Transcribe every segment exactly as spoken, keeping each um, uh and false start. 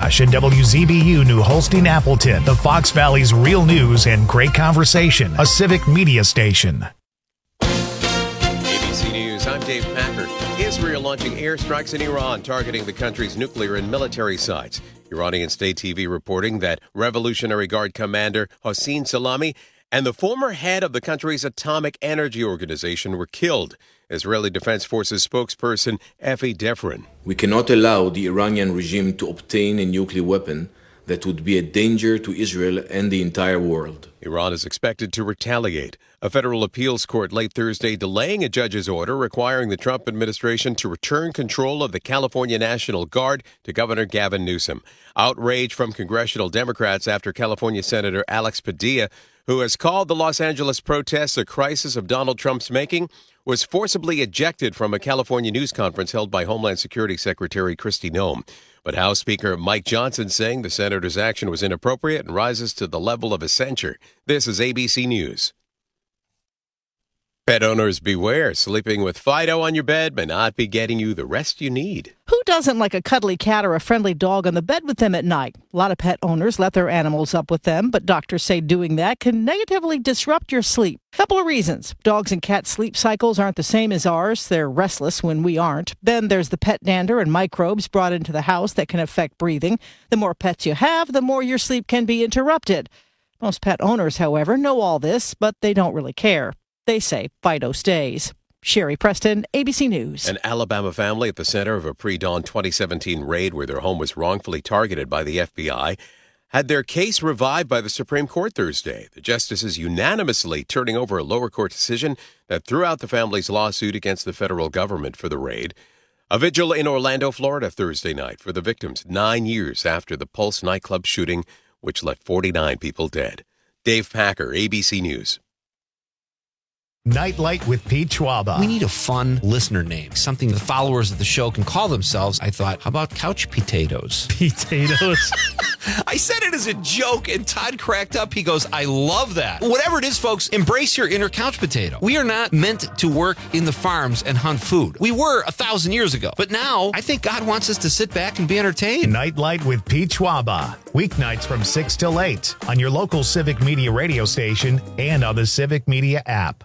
McIntosh and W Z B U New Holstein Appleton, the Fox Valley's real news and great conversation, a civic media station. A B C News, I'm Dave Packer. Israel launching airstrikes in Iran, targeting the country's nuclear and military sites. Iranian state T V reporting that Revolutionary Guard commander Hossein Salami and the former head of the country's atomic energy organization were killed. Israeli Defense Forces spokesperson Efi Defrin. We cannot allow the Iranian regime to obtain a nuclear weapon that would be a danger to Israel and the entire world. Iran is expected to retaliate. A federal appeals court late Thursday delaying a judge's order requiring the Trump administration to return control of the California National Guard to Governor Gavin Newsom. Outrage from congressional Democrats after California Senator Alex Padilla, who has called the Los Angeles protests a crisis of Donald Trump's making, was forcibly ejected from a California news conference held by Homeland Security Secretary Kristi Noem. But House Speaker Mike Johnson saying the senator's action was inappropriate and rises to the level of a censure. This is A B C News. Pet owners beware. Sleeping with Fido on your bed may not be getting you the rest you need. Who doesn't like a cuddly cat or a friendly dog on the bed with them at night? A lot of pet owners let their animals up with them, but doctors say doing that can negatively disrupt your sleep. Couple of reasons. Dogs and cats' sleep cycles aren't the same as ours. They're restless when we aren't. Then there's the pet dander and microbes brought into the house that can affect breathing. The more pets you have, the more your sleep can be interrupted. Most pet owners, however, know all this, but they don't really care. They say Fido stays. Sherry Preston, A B C News. An Alabama family at the center of a pre-dawn twenty seventeen raid where their home was wrongfully targeted by the F B I had their case revived by the Supreme Court Thursday. The justices unanimously turning over a lower court decision that threw out the family's lawsuit against the federal government for the raid. A vigil in Orlando, Florida Thursday night for the victims nine years after the Pulse nightclub shooting, which left forty-nine people dead. Dave Packer, A B C News. Nightlight with Pete Schwaba. We need a fun listener name, something the followers of the show can call themselves. I thought, how about couch potatoes? Potatoes. I said it as a joke, and Todd cracked up. He goes, I love that. Whatever it is, folks, embrace your inner couch potato. We are not meant to work in the farms and hunt food. We were a thousand years ago. But now, I think God wants us to sit back and be entertained. Nightlight with Pete Schwaba. Weeknights from six till eight on your local Civic Media radio station and on the Civic Media app.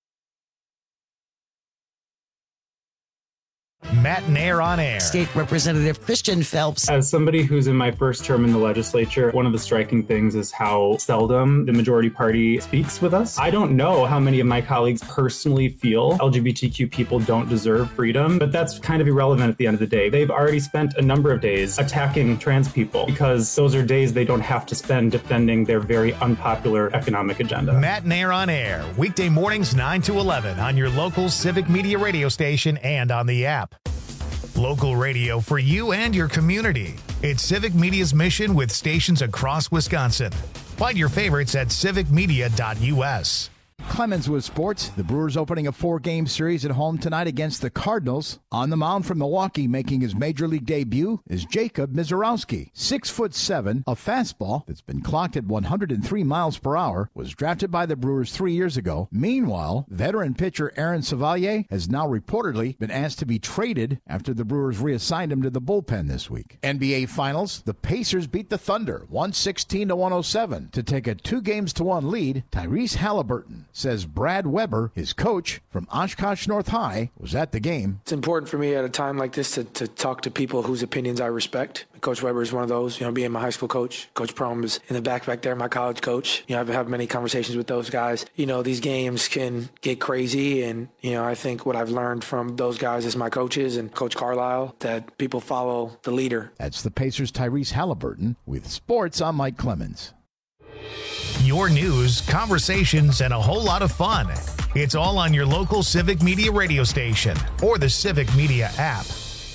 Matt Nair on air. State Representative Christian Phelps. As somebody who's in my first term in the legislature, one of the striking things is how seldom the majority party speaks with us. I don't know how many of my colleagues personally feel L G B T Q people don't deserve freedom, but that's kind of irrelevant at the end of the day. They've already spent a number of days attacking trans people because those are days they don't have to spend defending their very unpopular economic agenda. Matt Nair on air, weekday mornings nine to eleven on your local Civic Media radio station and on the app. Local radio for you and your community. It's Civic Media's mission with stations across Wisconsin. Find your favorites at civic media dot u s. Clemens with sports. The Brewers opening a four-game series at home tonight against the Cardinals. On the mound from Milwaukee, making his major league debut, is Jacob Mizorowski. Six foot seven, a fastball that's been clocked at one hundred three miles per hour, was drafted by the Brewers three years ago. Meanwhile, veteran pitcher Aaron Savalier has now reportedly been asked to be traded after the Brewers reassigned him to the bullpen this week. N B A Finals, the Pacers beat the Thunder one sixteen to one oh seven to take a two games to one lead. Tyrese Halliburton says Brad Weber, his coach from Oshkosh North High, was at the game. It's important for me at a time like this to, to talk to people whose opinions I respect. Coach Weber is one of those, you know, being my high school coach. Coach Prohm is in the back back there, my college coach. You know, I've had many conversations with those guys. You know, these games can get crazy, and, you know, I think what I've learned from those guys as my coaches and Coach Carlisle, that people follow the leader. That's the Pacers' Tyrese Halliburton with sports. I'm Mike Clemens. Your news, conversations, and a whole lot of fun. It's all on your local Civic Media radio station or the Civic Media app.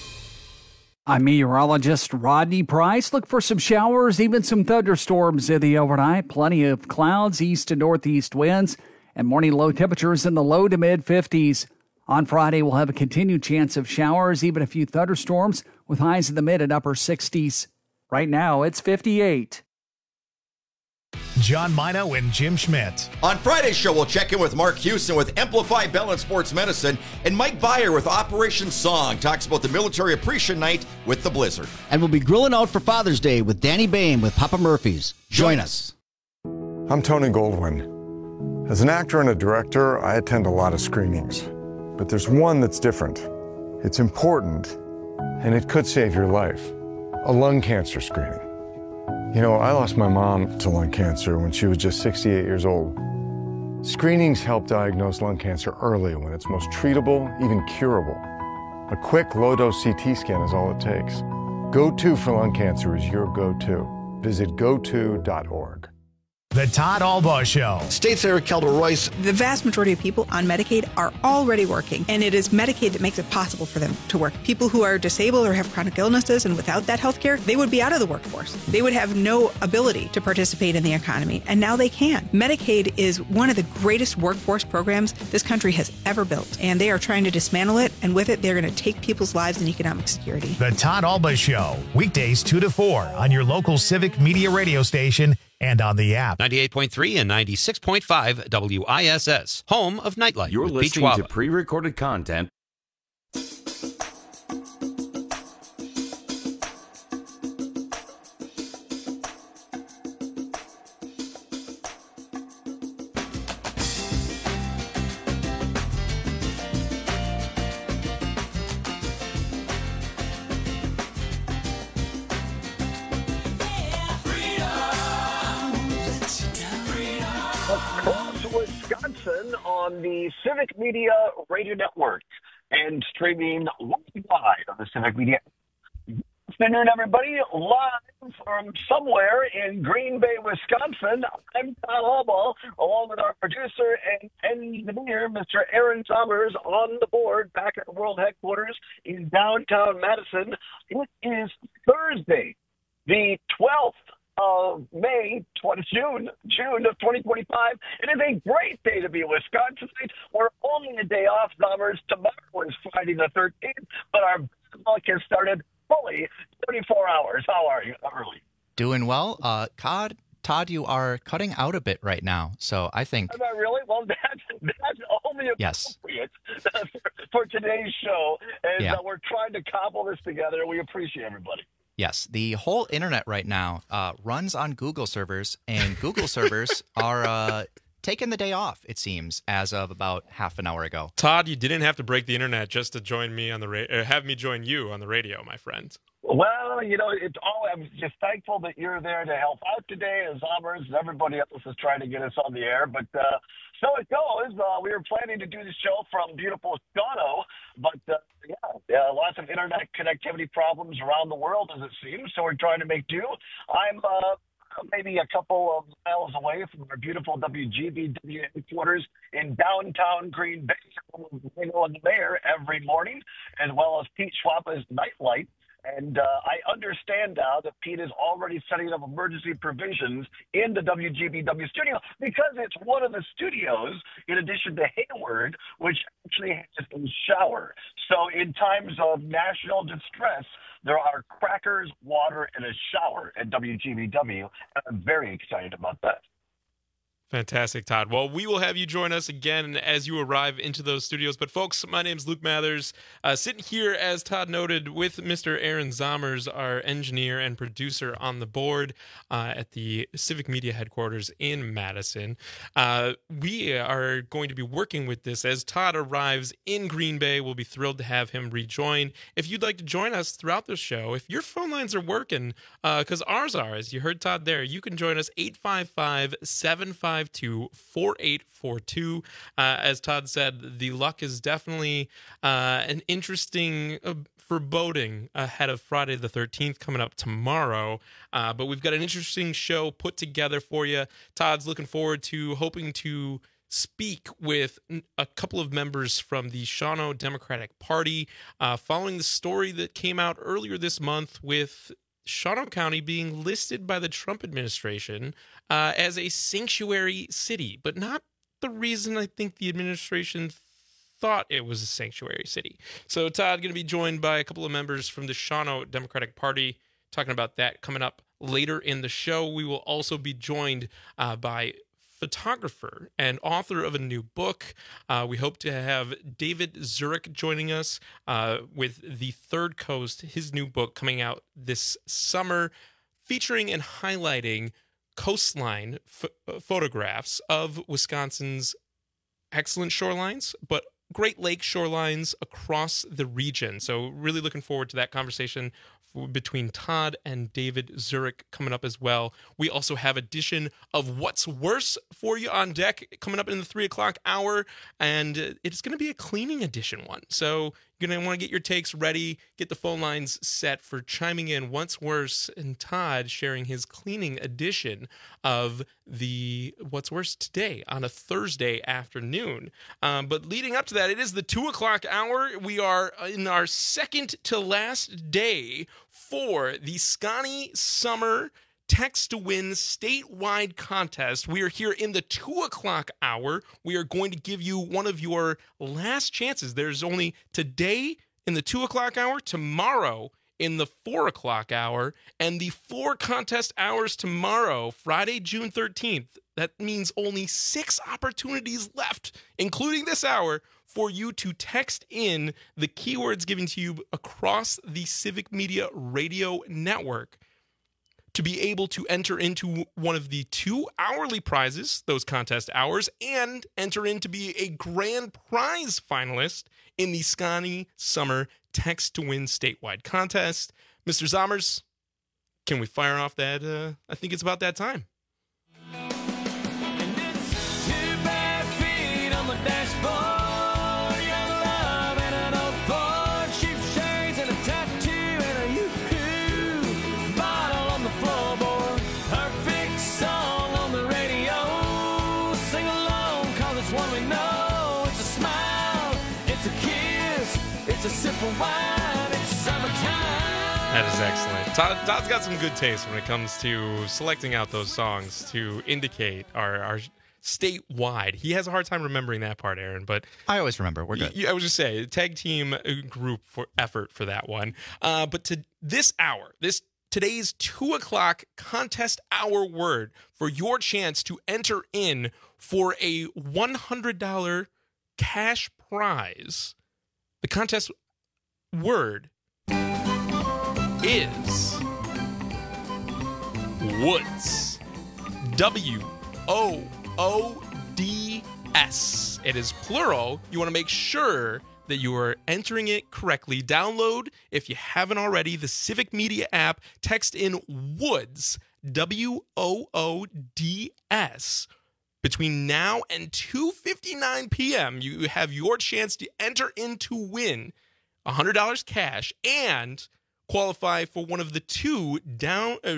I'm meteorologist Rodney Price. Look for some showers, even some thunderstorms in the overnight. Plenty of clouds, east to northeast winds, and morning low temperatures in the low to mid fifties. On Friday, we'll have a continued chance of showers, even a few thunderstorms, with highs in the mid and upper sixties. Right now, it's fifty-eight. John Mino and Jim Schmidt. On Friday's show, we'll check in with Mark Houston with Amplify Bell and Sports Medicine, and Mike Byer with Operation Song talks about the Military Appreciation Night with the Blizzard. And we'll be grilling out for Father's Day with Danny Bain with Papa Murphy's. Join us. I'm Tony Goldwyn. As an actor and a director, I attend a lot of screenings. But there's one that's different. It's important, and it could save your life. A lung cancer screening. You know, I lost my mom to lung cancer when she was just sixty-eight years old. Screenings help diagnose lung cancer early when it's most treatable, even curable. A quick low-dose C T scan is all it takes. Go To for lung cancer is your go-to. Visit go to dot org. The Todd Albaugh Show. State Senator Kelda Royce. The vast majority of people on Medicaid are already working, and it is Medicaid that makes it possible for them to work. People who are disabled or have chronic illnesses, and without that health care, they would be out of the workforce. They would have no ability to participate in the economy, and now they can. Medicaid is one of the greatest workforce programs this country has ever built, and they are trying to dismantle it, and with it, they're going to take people's lives and economic security. The Todd Albaugh Show, weekdays two to four on your local Civic Media radio station and on the app. ninety-eight point three and ninety-six point five W I S S, home of Nightlight. You're listening to pre-recorded content. On the Civic Media Radio Network and streaming worldwide on the Civic Media. Good afternoon, everybody. Live from somewhere in Green Bay, Wisconsin. I'm Todd Albaugh, along with our producer and engineer, Mister Aaron Sommers, on the board back at the World Headquarters in downtown Madison. It is Thursday, the twelfth of May, June, June of twenty twenty-five. It is a great day to be a Wisconsinite. We're only a day off, Zommers. Tomorrow is Friday the thirteenth, but our basketball has started fully thirty-four hours. How are you, early? Doing well. Uh, Todd, Todd, you are cutting out a bit right now, so I think... Am I really? Well, that's, that's only yes. appropriate for, for today's show, and yeah. uh, we're trying to cobble this together. We appreciate everybody. Yes, the whole internet right now uh, runs on Google servers, and Google servers are uh, taking the day off, it seems, as of about half an hour ago. Todd, you didn't have to break the internet just to join me on the ra- or have me join you on the radio, my friend. Well, you know, it's all. I'm just thankful that you're there to help out today, as Zommers and everybody else is trying to get us on the air. But uh, so it goes. Uh, we were planning to do the show from beautiful Toronto, but uh, yeah, yeah, lots of internet connectivity problems around the world, as it seems. So we're trying to make do. I'm uh, maybe a couple of miles away from our beautiful W G B W headquarters in downtown Green Bay. I know the mayor every morning, as well as Pete Schwapa's Nightlight. And uh, I understand now that Pete is already setting up emergency provisions in the W G B W studio because it's one of the studios, in addition to Hayward, which actually has a shower. So in times of national distress, there are crackers, water, and a shower at W G B W. And I'm very excited about that. Fantastic, Todd. Well, we will have you join us again as you arrive into those studios. But, folks, my name's Luke Mathers, uh, sitting here, as Todd noted, with Mister Aaron Zommers, our engineer and producer on the board uh, at the Civic Media headquarters in Madison. Uh, we are going to be working with this as Todd arrives in Green Bay. We'll be thrilled to have him rejoin. If you'd like to join us throughout the show, if your phone lines are working, because uh, ours are, as you heard Todd there, you can join us eight five five, seven five two, four eight four two. Uh, as Todd said, the luck is definitely uh, an interesting uh, foreboding ahead of Friday the thirteenth coming up tomorrow. Uh, but we've got an interesting show put together for you. Todd's looking forward to hoping to speak with a couple of members from the Shawano Democratic Party uh, following the story that came out earlier this month with Shawano County being listed by the Trump administration uh, as a sanctuary city, but not the reason I think the administration thought it was a sanctuary city. So Todd going to be joined by a couple of members from the Shawano Democratic Party talking about that coming up later in the show. We will also be joined uh, by photographer and author of a new book. Uh, we hope to have David Zurich joining us uh, with The Third Coast, his new book coming out this summer, featuring and highlighting coastline ph- photographs of Wisconsin's excellent shorelines, but Great Lake shorelines across the region. So really looking forward to that conversation between Todd and David Zurich coming up as well. We also have edition of What's Worse for you on deck coming up in the three o'clock hour, and it's going to be a cleaning edition one. So you're going to want to get your takes ready, get the phone lines set for chiming in. What's Worse, and Todd sharing his cleaning edition of the What's Worse today on a Thursday afternoon. Um, but leading up to that, it is the two o'clock hour. We are in our second to last day for the Scotty Summer Text to Win statewide contest. We are here in the two o'clock hour. We are going to give you one of your last chances. There's only today in the two o'clock hour, tomorrow in the four o'clock hour, and the four contest hours tomorrow, Friday, June thirteenth. That means only six opportunities left, including this hour, for you to text in the keywords given to you across the Civic Media Radio Network to be able to enter into one of the two hourly prizes, those contest hours, and enter in to be a grand prize finalist in the Scotty Summer Text to Win statewide contest. Mister Zommers, can we fire off that? Uh, I think it's about that time. That is excellent. Todd, Todd's got some good taste when it comes to selecting out those songs to indicate our, our statewide. He has a hard time remembering that part, Aaron, but I always remember. We're good. Y- I was just saying, tag team group for effort for that one. Uh, but to this hour, this today's two o'clock contest hour word for your chance to enter in for a one hundred dollars cash prize. The contest word is Woods. W O O D S. It is plural. You want to make sure that you are entering it correctly. Download, if you haven't already, the Civic Media app. Text in Woods, W O O D S. Between now and two fifty-nine p.m., you have your chance to enter in to win one hundred dollars cash and qualify for one of the two down uh,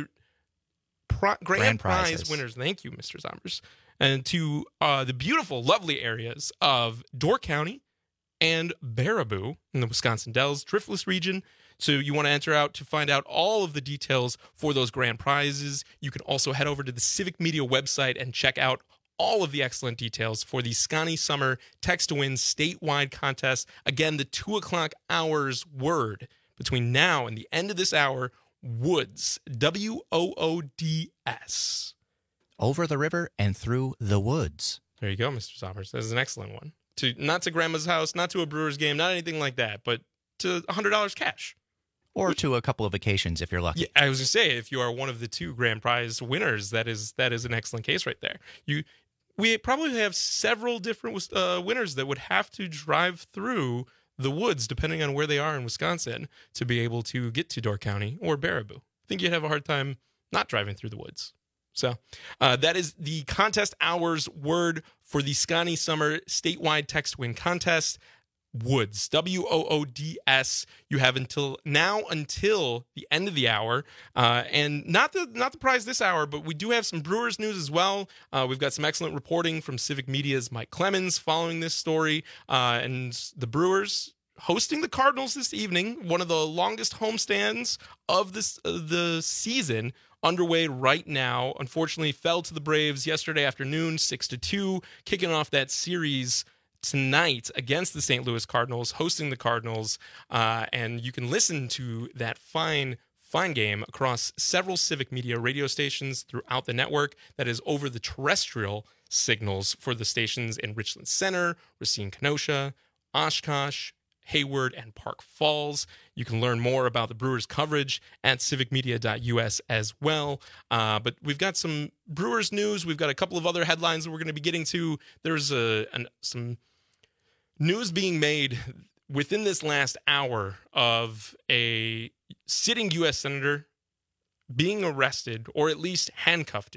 pro- grand, grand prize winners. Thank you, Mister Zommers. And to uh, the beautiful, lovely areas of Door County and Baraboo in the Wisconsin Dells, Driftless region. So you want to enter out to find out all of the details for those grand prizes. You can also head over to the Civic Media website and check out all of the excellent details for the Scotty Summer Text to Win statewide contest. Again, the two o'clock hours word between now and the end of this hour, Woods, W O O D S. Over the river and through the woods. There you go, Mister Sommers. This is an excellent one. To not to grandma's house, not to a Brewers game, not anything like that, but to one hundred dollars cash. Or to a couple of vacations if you're lucky. Yeah, I was going to say, if you are one of the two grand prize winners, that is that is an excellent case right there. You, we probably have several different uh, winners that would have to drive through the woods, depending on where they are in Wisconsin, to be able to get to Door County or Baraboo. I think you'd have a hard time not driving through the woods. So uh, that is the contest hours word for the Scotty Summer statewide text win contest. Woods, W O O D S. You have until now until the end of the hour, uh, and not the not the prize this hour, but we do have some Brewers news as well. Uh, we've got some excellent reporting from Civic Media's Mike Clemens following this story, uh, and the Brewers hosting the Cardinals this evening. One of the longest homestands of this uh, the season underway right now. Unfortunately, fell to the Braves yesterday afternoon, six to two, kicking off that series tonight against the Saint Louis Cardinals, hosting the Cardinals, uh, and you can listen to that fine fine game across several Civic Media radio stations throughout the network. That is over the terrestrial signals for the stations in Richland Center, Racine, Kenosha, Oshkosh, Hayward, and Park Falls. You can learn more about the Brewers coverage at civic media dot u s as well. Uh, but we've got some Brewers news. We've got a couple of other headlines that we're going to be getting to. There's a, an, some news being made within this last hour of a sitting U S senator being arrested, or at least handcuffed.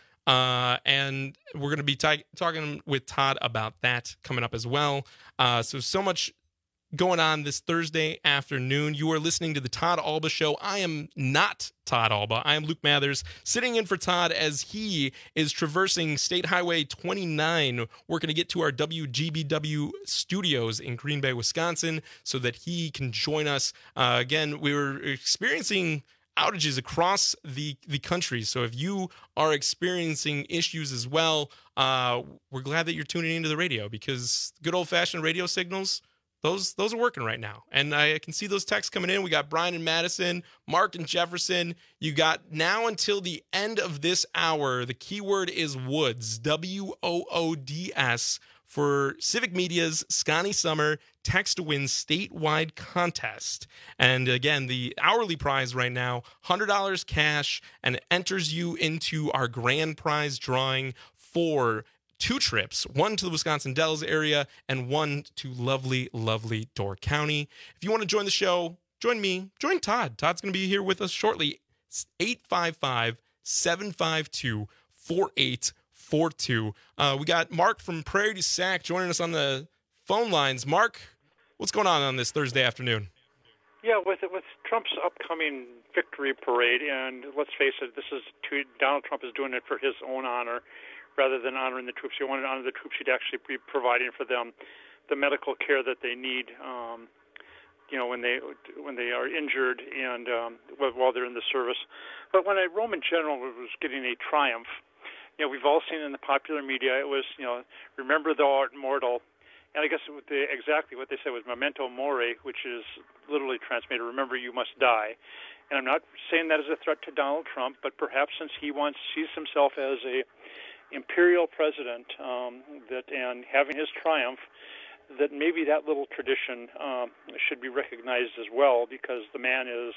Uh, and we're going to be t- talking with Todd about that coming up as well. Uh, so, so much going on this Thursday afternoon. You are listening to the Todd Alba Show. I am not Todd Alba. I am Luke Mathers, sitting in for Todd as he is traversing State Highway twenty-nine. We're going to get to our W G B W studios in Green Bay, Wisconsin, so that he can join us. Uh, again, we were experiencing outages across the, the country. So if you are experiencing issues as well, uh, we're glad that you're tuning into the radio, because good old-fashioned radio signals, Those those are working right now. And I can see those texts coming in. We got Brian and Madison, Mark and Jefferson. You got now until the end of this hour. The keyword is Woods, W O O D S, for Civic Media's Scotty Summer Text to Win statewide contest. And again, the hourly prize right now, one hundred dollars cash, and it enters you into our grand prize drawing for two trips, one to the Wisconsin Dells area and one to lovely, lovely Door County. If you want to join the show, join me, join Todd. Todd's going to be here with us shortly. eight five five, seven five two, four eight four two. Uh, we got Mark from Prairie du Sac joining us on the phone lines. Mark, what's going on on this Thursday afternoon? Yeah, with with Trump's upcoming victory parade, and let's face it, this is to, Donald Trump is doing it for his own honor, rather than honoring the troops. He wanted to honor the troops. He'd actually be providing for them the medical care that they need, um, you know, when they when they are injured and um, while they're in the service. But when a Roman general was getting a triumph, you know, we've all seen in the popular media, it was, you know, remember thou art mortal. And I guess what they, exactly what they said was memento mori, which is literally translated, remember you must die. And I'm not saying that as a threat to Donald Trump, but perhaps since he wants sees himself as a imperial president, um, that and having his triumph, that maybe that little tradition um, should be recognized as well, because the man is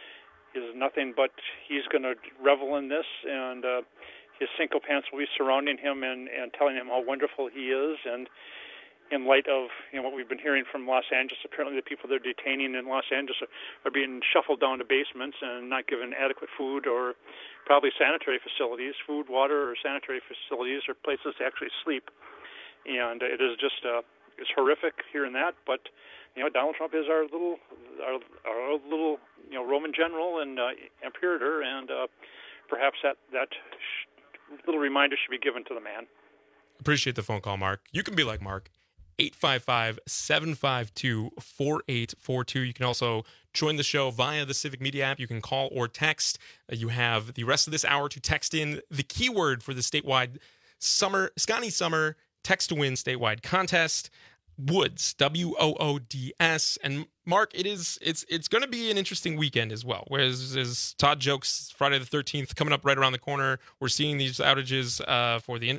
is nothing but he's going to revel in this, and uh, his sycophants will be surrounding him and, and telling him how wonderful he is. And in light of, you know, what we've been hearing from Los Angeles, apparently the people they're detaining in Los Angeles are, are being shuffled down to basements and not given adequate food or probably sanitary facilities, food, water, or sanitary facilities, or places to actually sleep. And it is just uh, it's horrific hearing that. But you know, Donald Trump is our little our, our little you know Roman general and uh, imperator, and uh, perhaps that that sh- little reminder should be given to the man. Appreciate the phone call, Mark. You can be like Mark. eight five five, seven five two, four eight four two. You can also join the show via the Civic Media app. You can call or text. Uh, you have the rest of this hour to text in the keyword for the statewide summer, Scotty Summer Text to Win statewide contest. Woods, W O O D S. And Mark, it is it's it's going to be an interesting weekend as well. Whereas, as Todd jokes, Friday the thirteenth coming up right around the corner. We're seeing these outages uh, for the. In-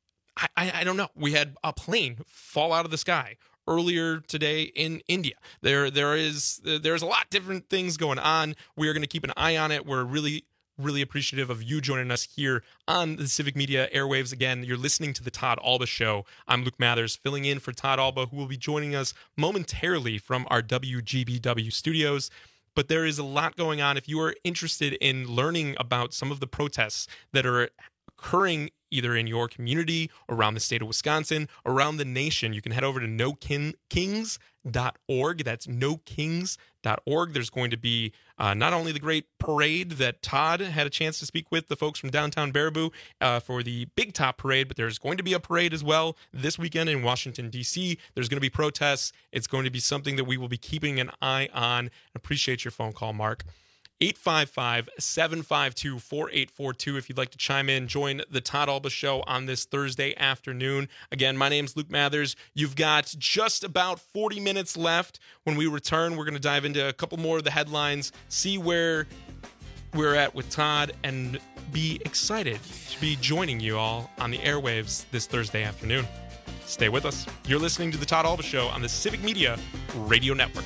I, I don't know. We had a plane fall out of the sky earlier today in India. There, there is there's a lot different things going on. We are going to keep an eye on it. We're really, really appreciative of you joining us here on the Civic Media airwaves. Again, you're listening to the Todd Alba Show. I'm Luke Mathers, filling in for Todd Alba, who will be joining us momentarily from our W G B W studios. But there is a lot going on. If you are interested in learning about some of the protests that are occurring either in your community, around the state of Wisconsin, around the nation, you can head over to no kings dot org. That's no kings dot org. There's going to be uh, not only the great parade that Todd had a chance to speak with the folks from downtown Baraboo uh, for the Big Top Parade, but there's going to be a parade as well this weekend in Washington, D C. There's going to be protests. It's going to be something that we will be keeping an eye on. Appreciate your phone call, Mark. eight five five, seven five two, four eight four two if you'd like to chime in. Join the Todd Alba Show on this Thursday afternoon. Again, my name's Luke Mathers. You've got just about forty minutes left. When we return, we're going to dive into a couple more of the headlines, see where we're at with Todd and be excited to be joining you all on the airwaves this Thursday afternoon. Stay with us. You're listening to The Todd Alba Show on the Civic Media Radio Network.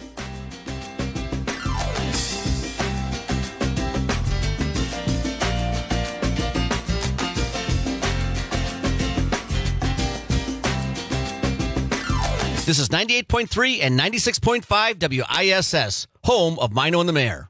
This is ninety-eight point three and ninety-six point five W I S S, home of Mino and the Mayor.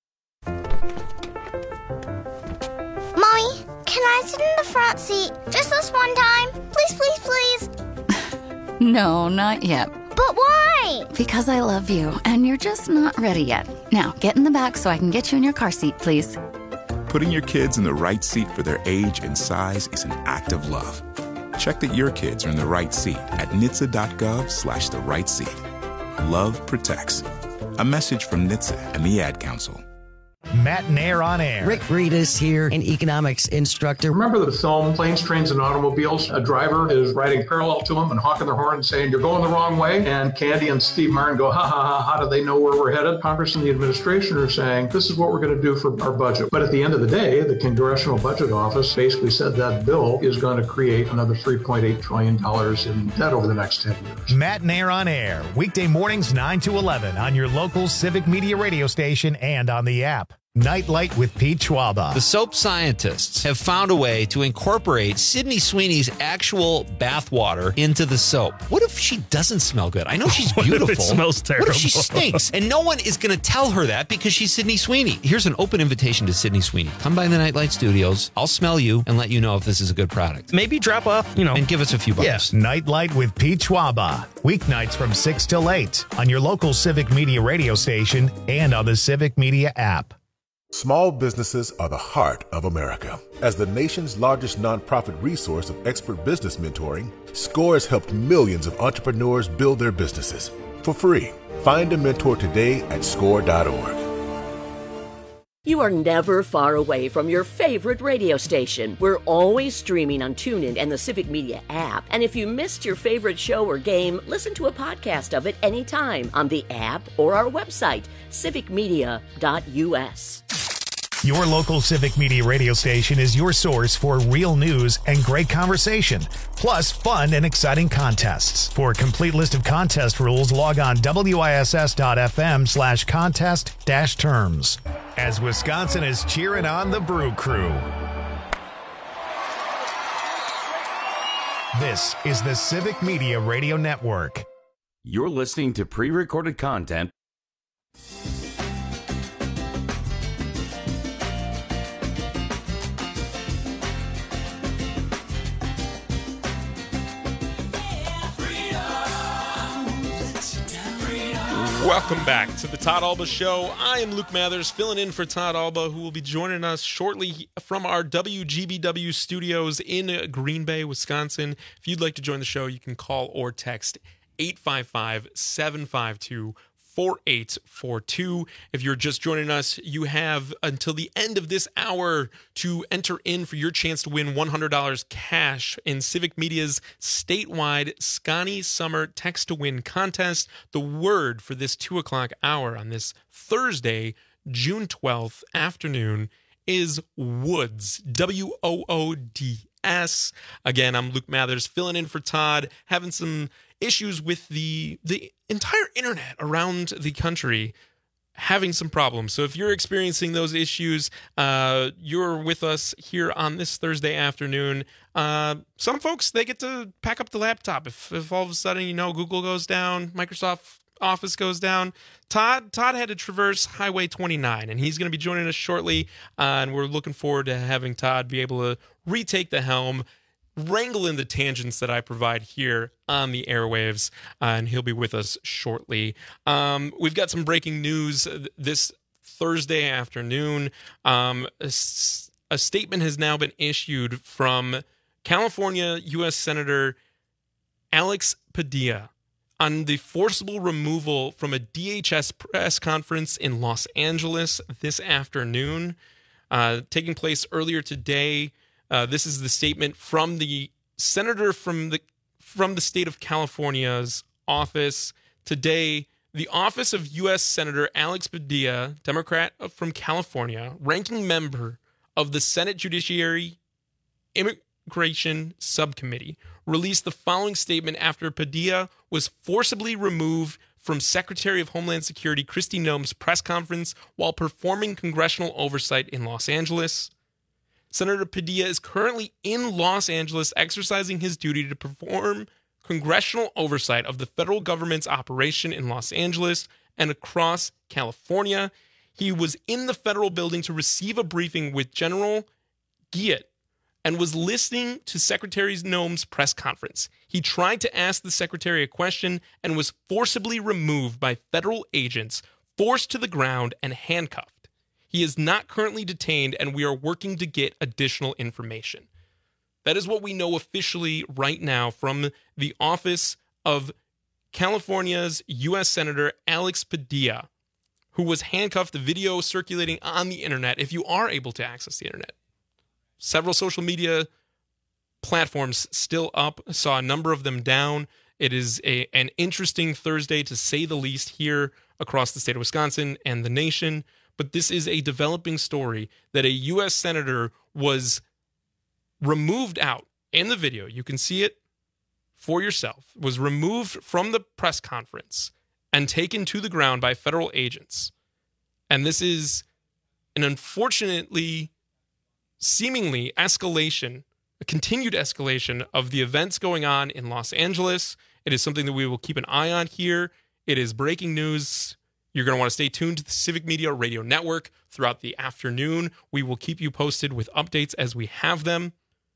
Mommy, can I sit in the front seat just this one time? Please, please, please. No, not yet. But why? Because I love you, and you're just not ready yet. Now, get in the back so I can get you in your car seat, please. Putting your kids in the right seat for their age and size is an act of love. Check that your kids are in the right seat at N H T S A dot gov slash the right seat. Love protects. A message from N H T S A and the Ad Council. Matt Nair on air. Rick Breedis here, an economics instructor. Remember the film Planes, Trains, and Automobiles? A driver is riding parallel to him and honking their horn and saying, "You're going the wrong way." And Candy and Steve Martin go, ha, ha, ha, how do they know where we're headed? Congress and the administration are saying, this is what we're going to do for our budget. But at the end of the day, the Congressional Budget Office basically said that bill is going to create another three point eight trillion dollars in debt over the next ten years. Matt Nair on air, weekday mornings nine to eleven on your local Civic Media radio station and on the app. Nightlight with Pete Schwaba. The soap scientists have found a way to incorporate Sydney Sweeney's actual bathwater into the soap. What if she doesn't smell good? I know she's beautiful. What if it smells terrible? What if she stinks? And no one is going to tell her that because she's Sydney Sweeney. Here's an open invitation to Sydney Sweeney. Come by the Nightlight Studios. I'll smell you and let you know if this is a good product. Maybe drop off, you know. And give us a few bucks. Yes. Nightlight with Pete Schwaba. Weeknights from six till eight on your local Civic Media radio station and on the Civic Media app. Small businesses are the heart of America. As the nation's largest nonprofit resource of expert business mentoring, SCORE has helped millions of entrepreneurs build their businesses for free. Find a mentor today at score dot org. You are never far away from your favorite radio station. We're always streaming on TuneIn and the Civic Media app. And if you missed your favorite show or game, listen to a podcast of it anytime on the app or our website, civic media dot u s. Your local Civic Media radio station is your source for real news and great conversation, plus fun and exciting contests. For a complete list of contest rules, log on W I S S dot F M slash contest dash terms. As Wisconsin is cheering on the Brew Crew. This is the Civic Media Radio Network. You're listening to pre-recorded content. Welcome back to the Todd Alba Show. I am Luke Mathers, filling in for Todd Alba, who will be joining us shortly from our W G B W studios in Green Bay, Wisconsin. If you'd like to join the show, you can call or text eight five five, seven five two, four eight four two. If you're just joining us, you have until the end of this hour to enter in for your chance to win one hundred dollars cash in Civic Media's statewide Scotty Summer Text to Win contest. The word for this two o'clock hour on this Thursday, June twelfth afternoon is Woods, W O O D S. Again, I'm Luke Mathers, filling in for Todd, having some issues with the the entire internet around the country, having some problems. So if you're experiencing those issues, uh, you're with us here on this Thursday afternoon. Uh, some folks, they get to pack up the laptop. If, if all of a sudden, you know, Google goes down, Microsoft Office goes down. Todd Todd had to traverse Highway twenty-nine, and he's going to be joining us shortly. Uh, and we're looking forward to having Todd be able to retake the helm, wrangle in the tangents that I provide here on the airwaves, uh, and he'll be with us shortly. Um, we've got some breaking news this Thursday afternoon. Um, a, a statement has now been issued from California U S Senator Alex Padilla on the forcible removal from a D H S press conference in Los Angeles this afternoon, uh, taking place earlier today. Uh, this is the statement from the senator from the from the state of California's office. Today, The office of U S Senator Alex Padilla, Democrat from California, ranking member of the Senate Judiciary Immigration Subcommittee, released the following statement after Padilla was forcibly removed from Secretary of Homeland Security Kristi Noem's press conference while performing congressional oversight in Los Angeles. Senator Padilla is currently in Los Angeles exercising his duty to perform congressional oversight of the federal government's operation in Los Angeles and across California. He was in the federal building to receive a briefing with General Guyot and was listening to Secretary Noem's press conference. He tried to ask the secretary a question and was forcibly removed by federal agents, forced to the ground, and handcuffed. He is not currently detained, and we are working to get additional information. That is what we know officially right now from the office of California's U S Senator Alex Padilla, who was handcuffed. The video circulating on the internet, if you are able to access the internet. Several social media platforms still up. Saw a number of them down. It is a, an interesting Thursday, to say the least, here across the state of Wisconsin and the nation. But this is a developing story that a U S senator was removed out in the video. You can see it for yourself. Was removed from the press conference and taken to the ground by federal agents. And this is an unfortunately seemingly escalation, a continued escalation of the events going on in Los Angeles. It is something that we will keep an eye on here. It is breaking news. You're going to want to stay tuned to the Civic Media Radio Network throughout the afternoon. We will keep you posted with updates as we have them.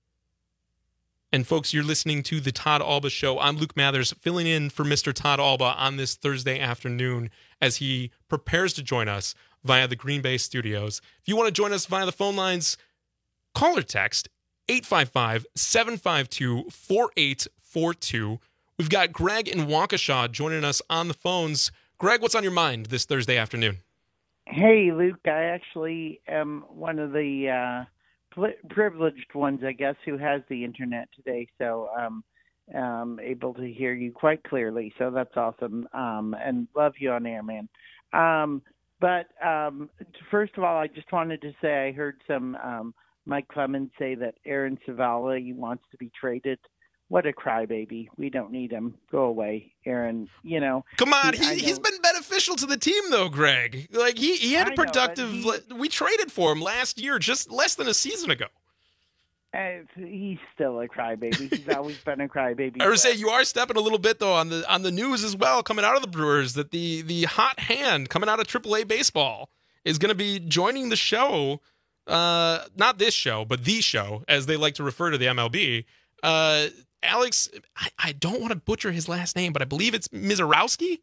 And folks, you're listening to the Todd Alba Show. I'm Luke Mathers, filling in for Mister Todd Alba on this Thursday afternoon as he prepares to join us via the Green Bay studios. If you want to join us via the phone lines, call or text eight five five, seven five two, four eight four two. We've got Greg in Waukesha joining us on the phones. Greg, what's on your mind this Thursday afternoon? Hey, Luke. I actually am one of the uh, pl- privileged ones, I guess, who has the internet today, so I'm um, able to hear you quite clearly. So that's awesome, um, and love you on air, man. Um, but um, first of all, I just wanted to say I heard some um, – Mike Clemens say that Aaron Savali wants to be traded. What a crybaby. We don't need him. Go away, Aaron. You know. Come on. He, he, he's been beneficial to the team, though, Greg. Like, he, he had a productive – he, we traded for him last year, just less than a season ago. Uh, he's still a crybaby. He's always been a crybaby. I would say you are stepping a little bit, though, on the on the news as well, coming out of the Brewers, that the, the hot hand coming out of triple A baseball is going to be joining the show – Uh, not this show, but the show, as they like to refer to the M L B. Uh, Alex, I, I don't want to butcher his last name, but I believe it's Mizorowski.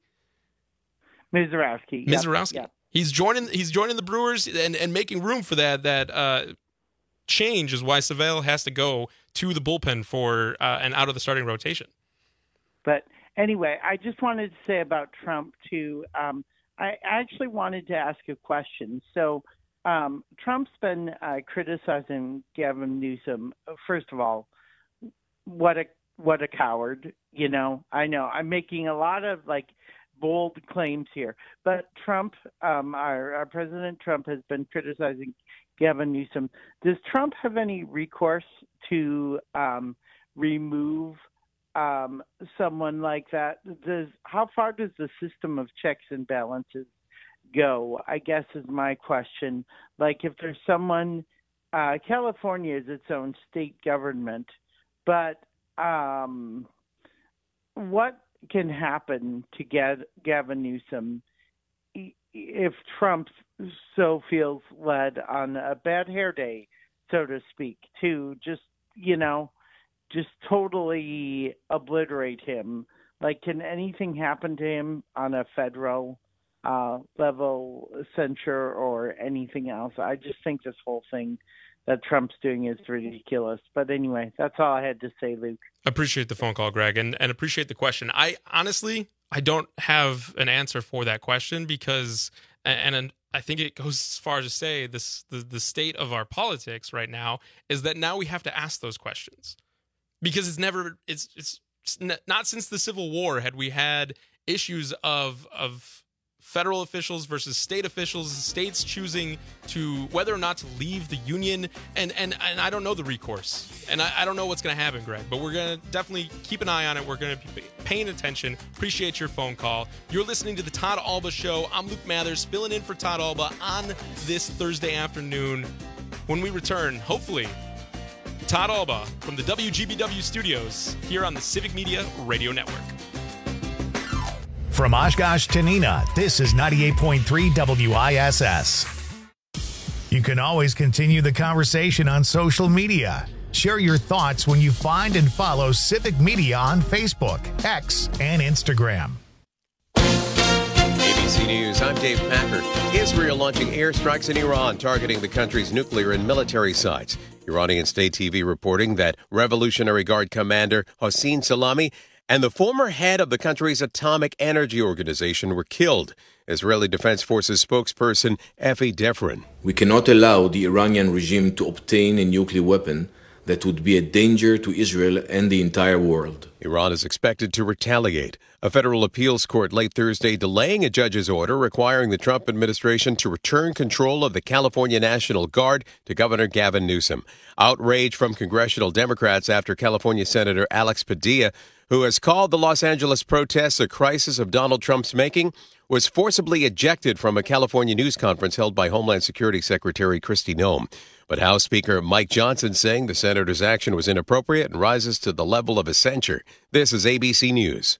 Mizorowski. Yep. Mizorowski. Yep. He's joining. He's joining the Brewers and, and making room for that. That uh, change is why Savale has to go to the bullpen for uh, and out of the starting rotation. But anyway, I just wanted to say about Trump too. Um, I actually wanted to ask a question. So. Um, Trump's been uh, criticizing Gavin Newsom. First of all, what a what a coward! You know, I know I'm making a lot of like bold claims here, but Trump, um, our, our President Trump, has been criticizing Gavin Newsom. Does Trump have any recourse to um, remove um, someone like that? Does how far does the system of checks and balances go, I guess, is my question. Like, if there's someone, uh, California is its own state government, but um, what can happen to get Gavin Newsom if Trump so feels led on a bad hair day, so to speak, to just, you know, just totally obliterate him? Like, can anything happen to him on a federal Uh, level censure or anything else? I just think this whole thing that Trump's doing is ridiculous. But anyway, that's all I had to say, Luke. Appreciate the phone call, Greg, and, and appreciate the question. I honestly, I don't have an answer for that question because, and, and I think it goes as far as to say this, the, the state of our politics right now is that now we have to ask those questions because it's never, it's, it's not since the Civil War had we had issues of of federal officials versus state officials, states choosing to whether or not to leave the union, and and, and I don't know the recourse, and I, I don't know what's going to happen, Greg, but we're going to definitely keep an eye on it. We're going to be paying attention. Appreciate your phone call. You're listening to the Todd Alba Show. I'm Luke Mathers, filling in for Todd Alba on this Thursday afternoon. When we return, hopefully, Todd Alba from the W G B W studios here on the Civic Media Radio Network. From Oshkosh to Neenah, this is ninety-eight point three W I S S. You can always continue the conversation on social media. Share your thoughts when you find and follow Civic Media on Facebook, X, and Instagram. A B C News, I'm Dave Packer. Israel launching airstrikes in Iran, targeting the country's nuclear and military sites. Iranian state T V reporting that Revolutionary Guard commander Hossein Salami and the former head of the country's atomic energy organization were killed. Israeli Defense Forces spokesperson Efi Defrin. We cannot allow the Iranian regime to obtain a nuclear weapon that would be a danger to Israel and the entire world. Iran is expected to retaliate. A federal appeals court late Thursday delaying a judge's order requiring the Trump administration to return control of the California National Guard to Governor Gavin Newsom. Outrage from congressional Democrats after California Senator Alex Padilla, who has called the Los Angeles protests a crisis of Donald Trump's making, was forcibly ejected from a California news conference held by Homeland Security Secretary Kristi Noem. But House Speaker Mike Johnson saying the senator's action was inappropriate and rises to the level of a censure. This is A B C News.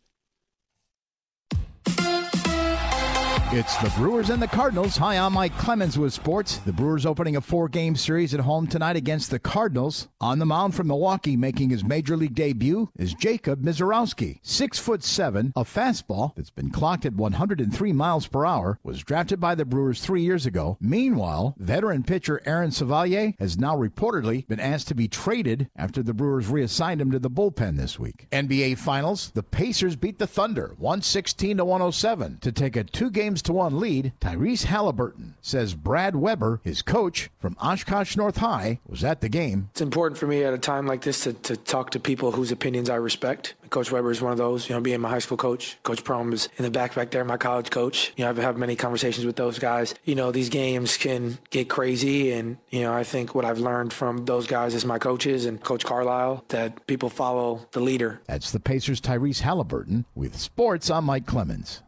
It's the Brewers and the Cardinals. Hi, I'm Mike Clemens with sports. The Brewers opening a four-game series at home tonight against the Cardinals. On the mound from Milwaukee, making his Major League debut, is Jacob Misiorowski. Six foot seven, a fastball that's been clocked at one hundred three miles per hour, was drafted by the Brewers three years ago. Meanwhile, veteran pitcher Aaron Savalier has now reportedly been asked to be traded after the Brewers reassigned him to the bullpen this week. N B A Finals, the Pacers beat the Thunder one sixteen to one oh seven to take a two-games to one lead. Tyrese Halliburton says Brad Weber, his coach from Oshkosh North High, was at the game. It's important for me at a time like this to, to talk to people whose opinions I respect. Coach Weber is one of those, you know, being my high school coach. Coach Prohm is in the back back there, my college coach. You know, I've had many conversations with those guys. You know, these games can get crazy, and, you know, I think what I've learned from those guys as my coaches and Coach Carlisle, that people follow the leader. That's the Pacers' Tyrese Halliburton. With sports, I'm Mike Clemens.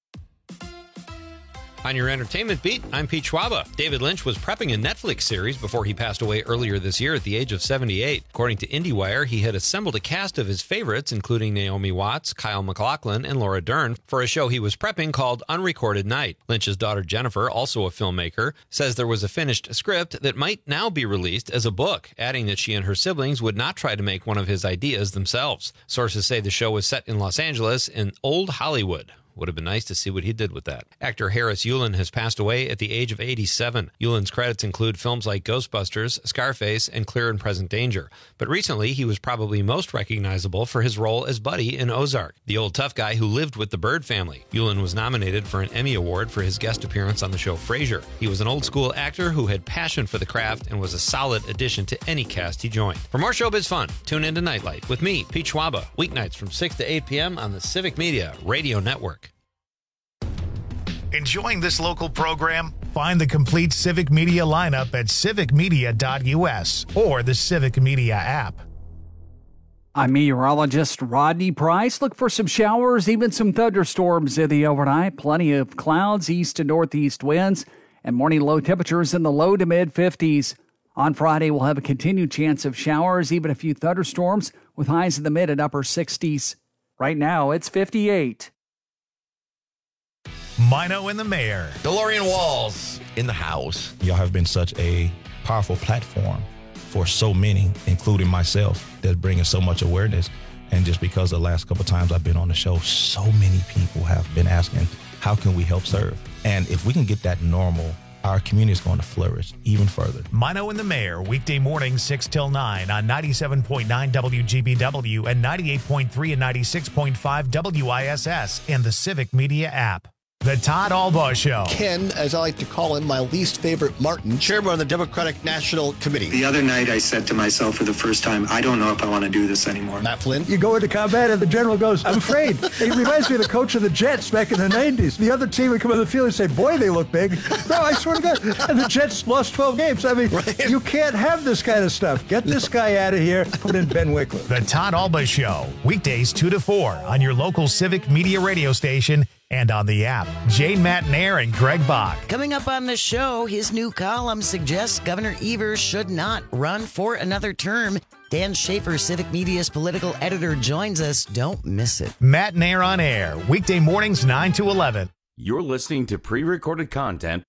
On your entertainment beat, I'm Pete Schwaba. David Lynch was prepping a Netflix series before he passed away earlier this year at the age of seventy-eight. According to IndieWire, he had assembled a cast of his favorites, including Naomi Watts, Kyle MacLachlan, and Laura Dern, for a show he was prepping called Unrecorded Night. Lynch's daughter Jennifer, also a filmmaker, says there was a finished script that might now be released as a book, adding that she and her siblings would not try to make one of his ideas themselves. Sources say the show was set in Los Angeles in Old Hollywood. Would have been nice to see what he did with that. Actor Harris Yulin has passed away at the age of eighty-seven. Yulin's credits include films like Ghostbusters, Scarface, and Clear and Present Danger. But recently, he was probably most recognizable for his role as Buddy in Ozark, the old tough guy who lived with the Bird family. Yulin was nominated for an Emmy Award for his guest appearance on the show Frasier. He was an old-school actor who had passion for the craft and was a solid addition to any cast he joined. For more showbiz fun, tune into Nightlight with me, Pete Schwaba, weeknights from six to eight p.m. on the Civic Media Radio Network. Enjoying this local program? Find the complete Civic Media lineup at civic media dot u s or the Civic Media app. I'm meteorologist Rodney Price. Look for some showers, even some thunderstorms in the overnight. Plenty of clouds, east to northeast winds, and morning low temperatures in the low to mid fifties. On Friday, we'll have a continued chance of showers, even a few thunderstorms, with highs in the mid and upper sixties. Right now, it's fifty-eight. Mino and the Mayor. DeLorean Walls in the house. Y'all have been such a powerful platform for so many, including myself, that's bringing so much awareness. And just because the last couple of times I've been on the show, so many people have been asking, how can we help serve? And if we can get that normal, our community is going to flourish even further. Mino and the Mayor, weekday mornings six till nine on ninety-seven point nine W G B W and ninety-eight point three and ninety-six point five W I S S and the Civic Media app. The Todd Albaugh Show. Ken, as I like to call him, my least favorite Martin, chairman of the Democratic National Committee. The other night I said to myself for the first time, I don't know if I want to do this anymore. Matt Flynn. You go into combat and the general goes, I'm afraid. It reminds me of the coach of the Jets back in the nineties. The other team would come on the field and say, boy, they look big. No, I swear to God. And the Jets lost twelve games. I mean, right. You can't have this kind of stuff. Get this guy out of here. Put in Ben Wickler. The Todd Albaugh Show. Weekdays two to four on your local Civic Media radio station and on the app. Jane Matnair and Greg Bach. Coming up on the show, his new column suggests Governor Evers should not run for another term. Dan Schaefer, Civic Media's political editor, joins us. Don't miss it. Matnair on air. Weekday mornings nine to eleven. You're listening to pre-recorded content.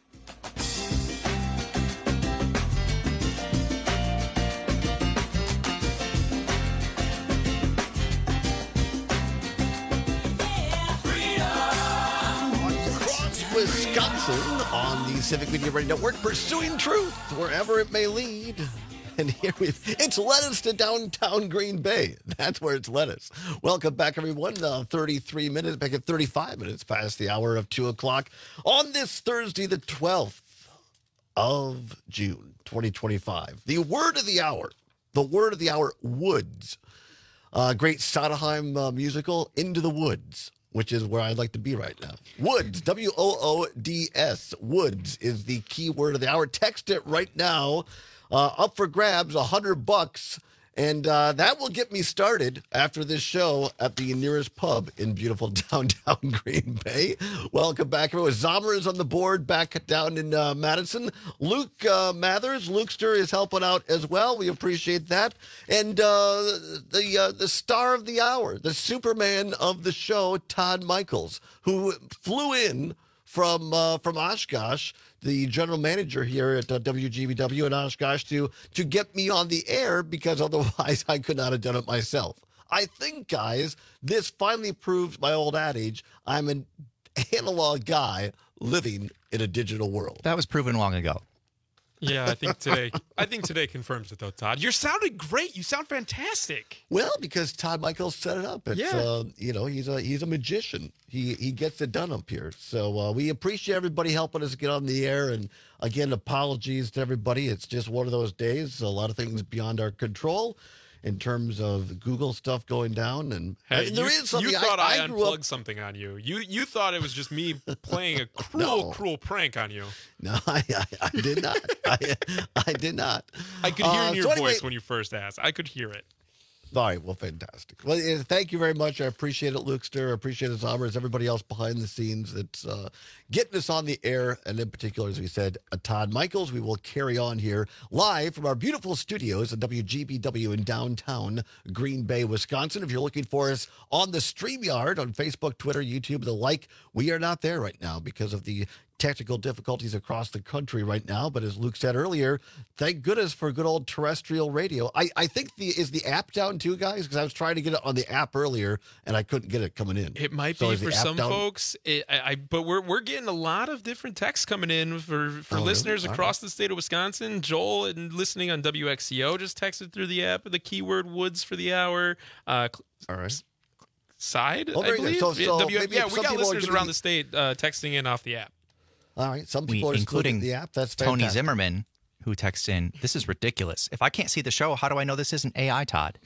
Wisconsin on the Civic Media Radio Network, pursuing truth wherever it may lead. And here we've, it's led us to downtown Green Bay. That's where it's led us. Welcome back, everyone. Uh, thirty-three minutes, back at thirty-five minutes past the hour of two o'clock on this Thursday, the twelfth of June, twenty twenty-five. The word of the hour, the word of the hour, woods. Uh, great Sondheim uh, musical, Into the Woods, which is where I'd like to be right now. Woods, W O O D S. Woods is the key word of the hour. Text it right now. Uh, up for grabs, a hundred bucks. And uh, that will get me started after this show at the nearest pub in beautiful downtown Green Bay. Welcome back, everyone. Zomer is on the board back down in uh, Madison. Luke uh, Mathers, Lukester, is helping out as well. We appreciate that. And uh, the uh, the star of the hour, the Superman of the show, Todd Michaels, who flew in from uh, from Oshkosh, the general manager here at uh, W G B W in Oshkosh, to, to get me on the air, because otherwise I could not have done it myself. I think, guys, this finally proves my old adage, I'm an analog guy living in a digital world. That was proven long ago. Yeah, I think today I think today confirms it, though, Todd. You're sounding great. You sound fantastic. Well, because Todd Michaels set it up. It's, yeah. uh, you know, he's a he's a magician. He he gets it done up here. So uh, we appreciate everybody helping us get on the air. And again, apologies to everybody. It's just one of those days. A lot of things beyond our control in terms of Google stuff going down. And hey, uh, there you, is something. You thought I, I, I unplugged up... something on you. You you thought it was just me playing a cruel, no. cruel prank on you. No, I, I, I did not. I, I did not. I could hear uh, in your so voice anyway, when you first asked. I could hear it. All right, well, fantastic. Well, thank you very much. I appreciate it, Lukester. I appreciate it, Zomer, everybody else behind the scenes that's uh, getting us on the air. And in particular, as we said, uh, Todd Michaels. We will carry on here live from our beautiful studios at W G B W in downtown Green Bay, Wisconsin. If you're looking for us on the StreamYard, on Facebook, Twitter, YouTube, the like, we are not there right now because of the technical difficulties across the country right now. But as Luke said earlier, thank goodness for good old terrestrial radio. I, I think the is the app down too, guys? Because I was trying to get it on the app earlier and I couldn't get it coming in. It might so be for some down? folks. It, I, I but we're we're getting a lot of different texts coming in for for oh, listeners really? across right. the state of Wisconsin. Joel and listening on W X C O just texted through the app the keyword woods for the hour. Uh, All right. Side, oh, I believe. So, so w- yeah, we got listeners around be... the state uh, texting in off the app. All right, some people we, are including the app. That's Tony fantastic. Zimmerman, who texts in, "This is ridiculous. If I can't see the show, how do I know this isn't A I, Todd?"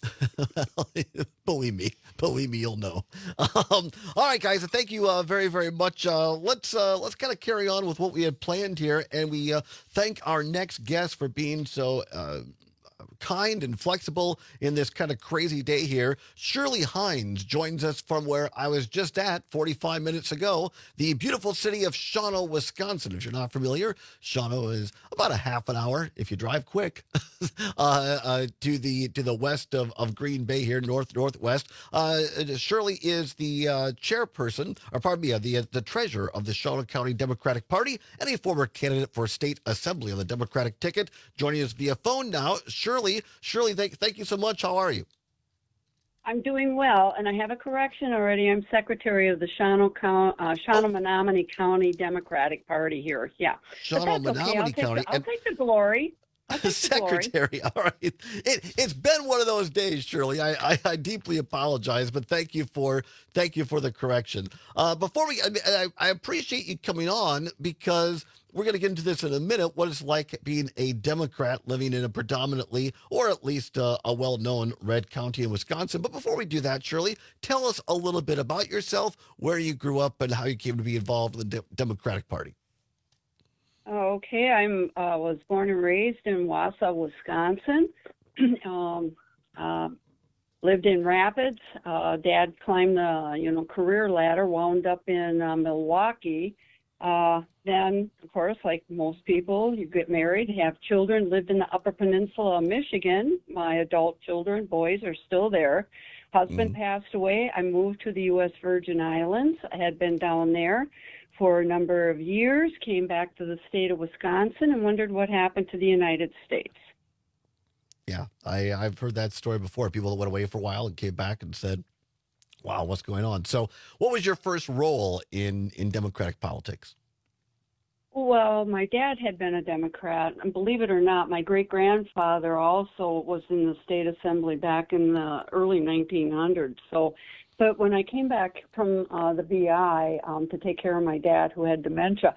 Believe me, believe me, you'll know. Um, all right, guys, thank you uh, very, very much. Uh, let's uh, let's kind of carry on with what we had planned here, and we uh, thank our next guest for being so uh, kind and flexible in this kind of crazy day here. Shirley Hines joins us from where I was just at forty-five minutes ago, the beautiful city of Shawano, Wisconsin. If you're not familiar, Shawano is about a half an hour, if you drive quick, uh, uh, to the to the west of, of Green Bay here, north northwest. Uh, Shirley is the uh, chairperson, or pardon me, uh, the uh, the treasurer of the Shawano County Democratic Party and a former candidate for state assembly on the Democratic ticket. Joining us via phone now, Shirley. Shirley, thank, thank you so much. How are you? I'm doing well, and I have a correction already. I'm secretary of the Shawano, uh, Shawano Menominee County Democratic Party here. Yeah, Shawano Menominee okay. I'll County. Take the, I'll take the glory. Secretary. All right. It, it's been one of those days, Shirley. I, I, I deeply apologize, but thank you for thank you for the correction. Uh, before we, I, I, I appreciate you coming on because we're going to get into this in a minute. What it's like being a Democrat living in a predominantly, or at least uh, a well-known red county in Wisconsin. But before we do that, Shirley, tell us a little bit about yourself, where you grew up, and how you came to be involved in the De- Democratic Party. Okay, I'm uh, was born and raised in Wausau, Wisconsin. um, uh, lived in Rapids. Uh, Dad climbed the you know career ladder, wound up in uh, Milwaukee. Uh, then, of course, like most people, you get married, have children. Lived in the Upper Peninsula of Michigan. My adult children, boys, are still there. Husband mm. passed away. I moved to the U S Virgin Islands. I had been down there for a number of years, came back to the state of Wisconsin, and wondered what happened to the United States. Yeah, I, I've heard that story before. People that went away for a while and came back and said, wow, what's going on? So what was your first role in, in Democratic politics? Well, my dad had been a Democrat, and believe it or not, my great-grandfather also was in the state assembly back in the early nineteen hundreds. So But when I came back from uh, the B I um, to take care of my dad who had dementia,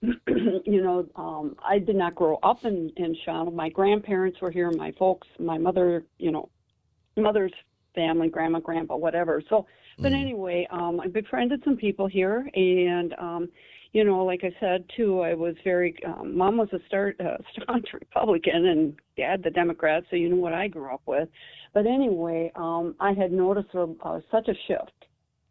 you know, um, I did not grow up in, in Shawano. My grandparents were here, my folks, my mother, you know, mother's family, grandma, grandpa, whatever. So, but mm. anyway, um, I befriended some people here, and, um, you know, like I said, too, I was very, um, Mom was a start, uh, staunch Republican and Dad the Democrat, so you know what I grew up with. But anyway, um, I had noticed a, uh, such a shift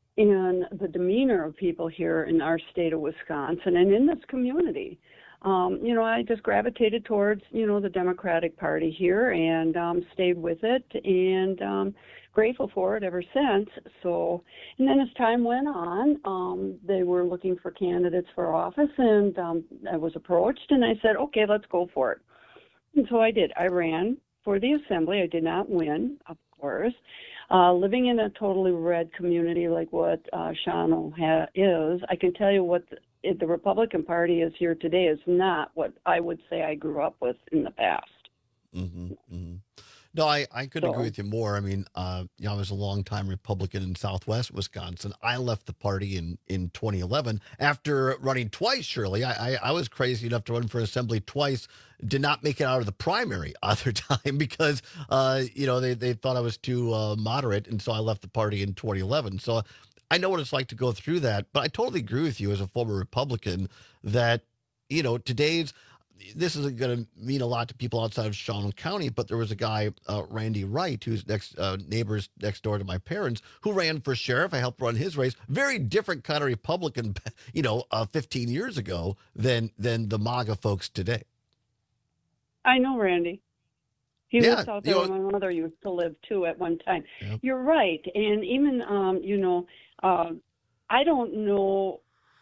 in the demeanor of people here in our state of Wisconsin and in this community. Um, you know, I just gravitated towards, you know, the Democratic Party here and um, stayed with it, and um, grateful for it ever since. So, and then as time went on, um, they were looking for candidates for office, and um, I was approached, and I said, okay, let's go for it. And so I did. I ran for the assembly. I did not win, of course. Uh, living in a totally red community like what uh, Shawano ha- is, I can tell you what the, the Republican Party is here today is not what I would say I grew up with in the past. Mm-hmm, mm-hmm. No, I, I couldn't So- agree with you more. I mean, uh, you know, I was a longtime Republican in Southwest Wisconsin. I left the party in, in twenty eleven after running twice, Shirley. I, I, I was crazy enough to run for assembly twice, did not make it out of the primary either time because, uh, you know, they, they thought I was too uh, moderate, and so I left the party in twenty eleven. So I know what it's like to go through that, but I totally agree with you as a former Republican that, you know, today's, this isn't going to mean a lot to people outside of Shawano County, but there was a guy, uh, Randy Wright, who's next uh, neighbors next door to my parents, who ran for sheriff. I helped run his race. Very different kind of Republican, you know, uh, fifteen years ago than than the MAGA folks today. I know Randy. He Yeah, lives out you there know- where my mother used to live, too, at one time. Yep. You're right. And even, um, you know, uh, I don't know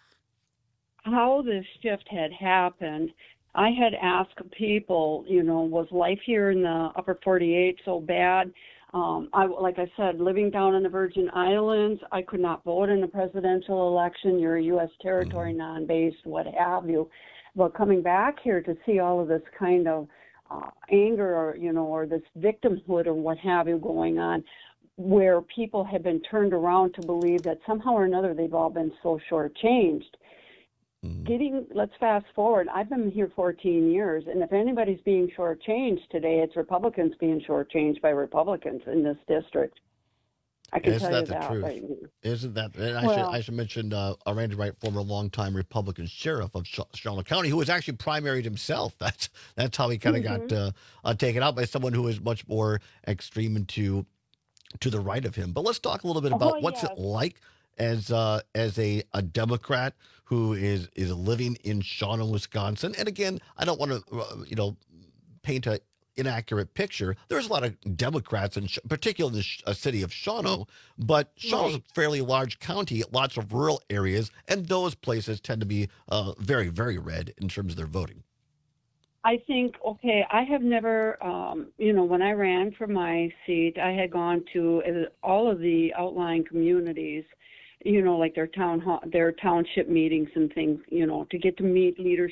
how this shift had happened. I had asked people, you know, was life here in the upper forty-eight so bad? Um, I, like I said, living down in the Virgin Islands, I could not vote in a presidential election. You're a U S territory, non-based, what have you. But coming back here to see all of this kind of uh, anger or, you know, or this victimhood or what have you going on, where people have been turned around to believe that somehow or another they've all been so shortchanged. Getting, let's fast forward. I've been here fourteen years, and if anybody's being shortchanged today, it's Republicans being shortchanged by Republicans in this district. I can Isn't tell that you the that truth? right now. Isn't that? And I, Well- should, I should mention uh, uh, Randy Wright, former longtime Republican sheriff of Sh- Shawano County, who was actually primaried himself. That's that's how he kind of Mhm. got uh, uh, taken out by someone who is much more extreme and to to the right of him. But let's talk a little bit about Oh, what's yes. it like as uh, as a, a Democrat who is is living in Shawano, Wisconsin. And again, I don't want to uh, you know paint a inaccurate picture. There's a lot of Democrats, in Sh- particularly in the sh- uh, city of Shawano, but Shawano's a fairly large county, lots of rural areas, and those places tend to be uh, very, very red in terms of their voting. I think, okay, I have never, um, you know, when I ran for my seat, I had gone to uh, all of the outlying communities, you know, like their town hall, their township meetings and things, you know, to get to meet leadership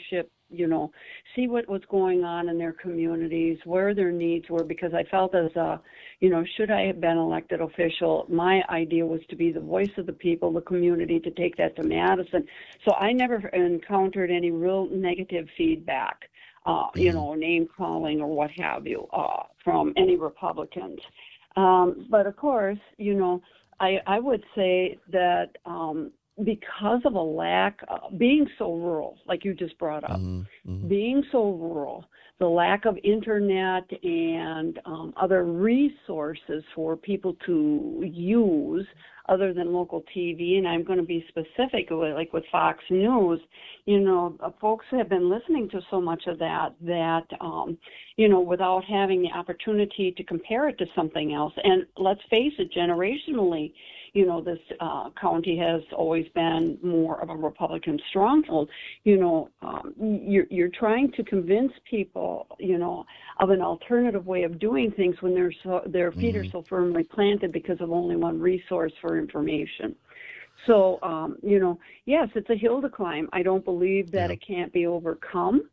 you know, see what was going on in their communities, where their needs were, because I felt as a, you know, should I have been elected official, my idea was to be the voice of the people, the community, to take that to Madison. So I never encountered any real negative feedback, uh, you know, name calling or what have you, uh, from any Republicans. Um, but of course, you know, I, I would say that um, because of a lack of being so rural, like you just brought up, mm-hmm. Mm-hmm. being so rural, the lack of internet and um, other resources for people to use other than local T V, and I'm going to be specific, like with Fox News, you know, folks have been listening to so much of that that, um, you know, without having the opportunity to compare it to something else. And let's face it, generationally, you know, this uh, county has always been more of a Republican stronghold. You know, um, you're, you're trying to convince people, you know, of an alternative way of doing things when they're so, their feet mm-hmm. are so firmly planted because of only one resource for information. So, um, you know, yes, it's a hill to climb. I don't believe that yeah. it can't be overcome.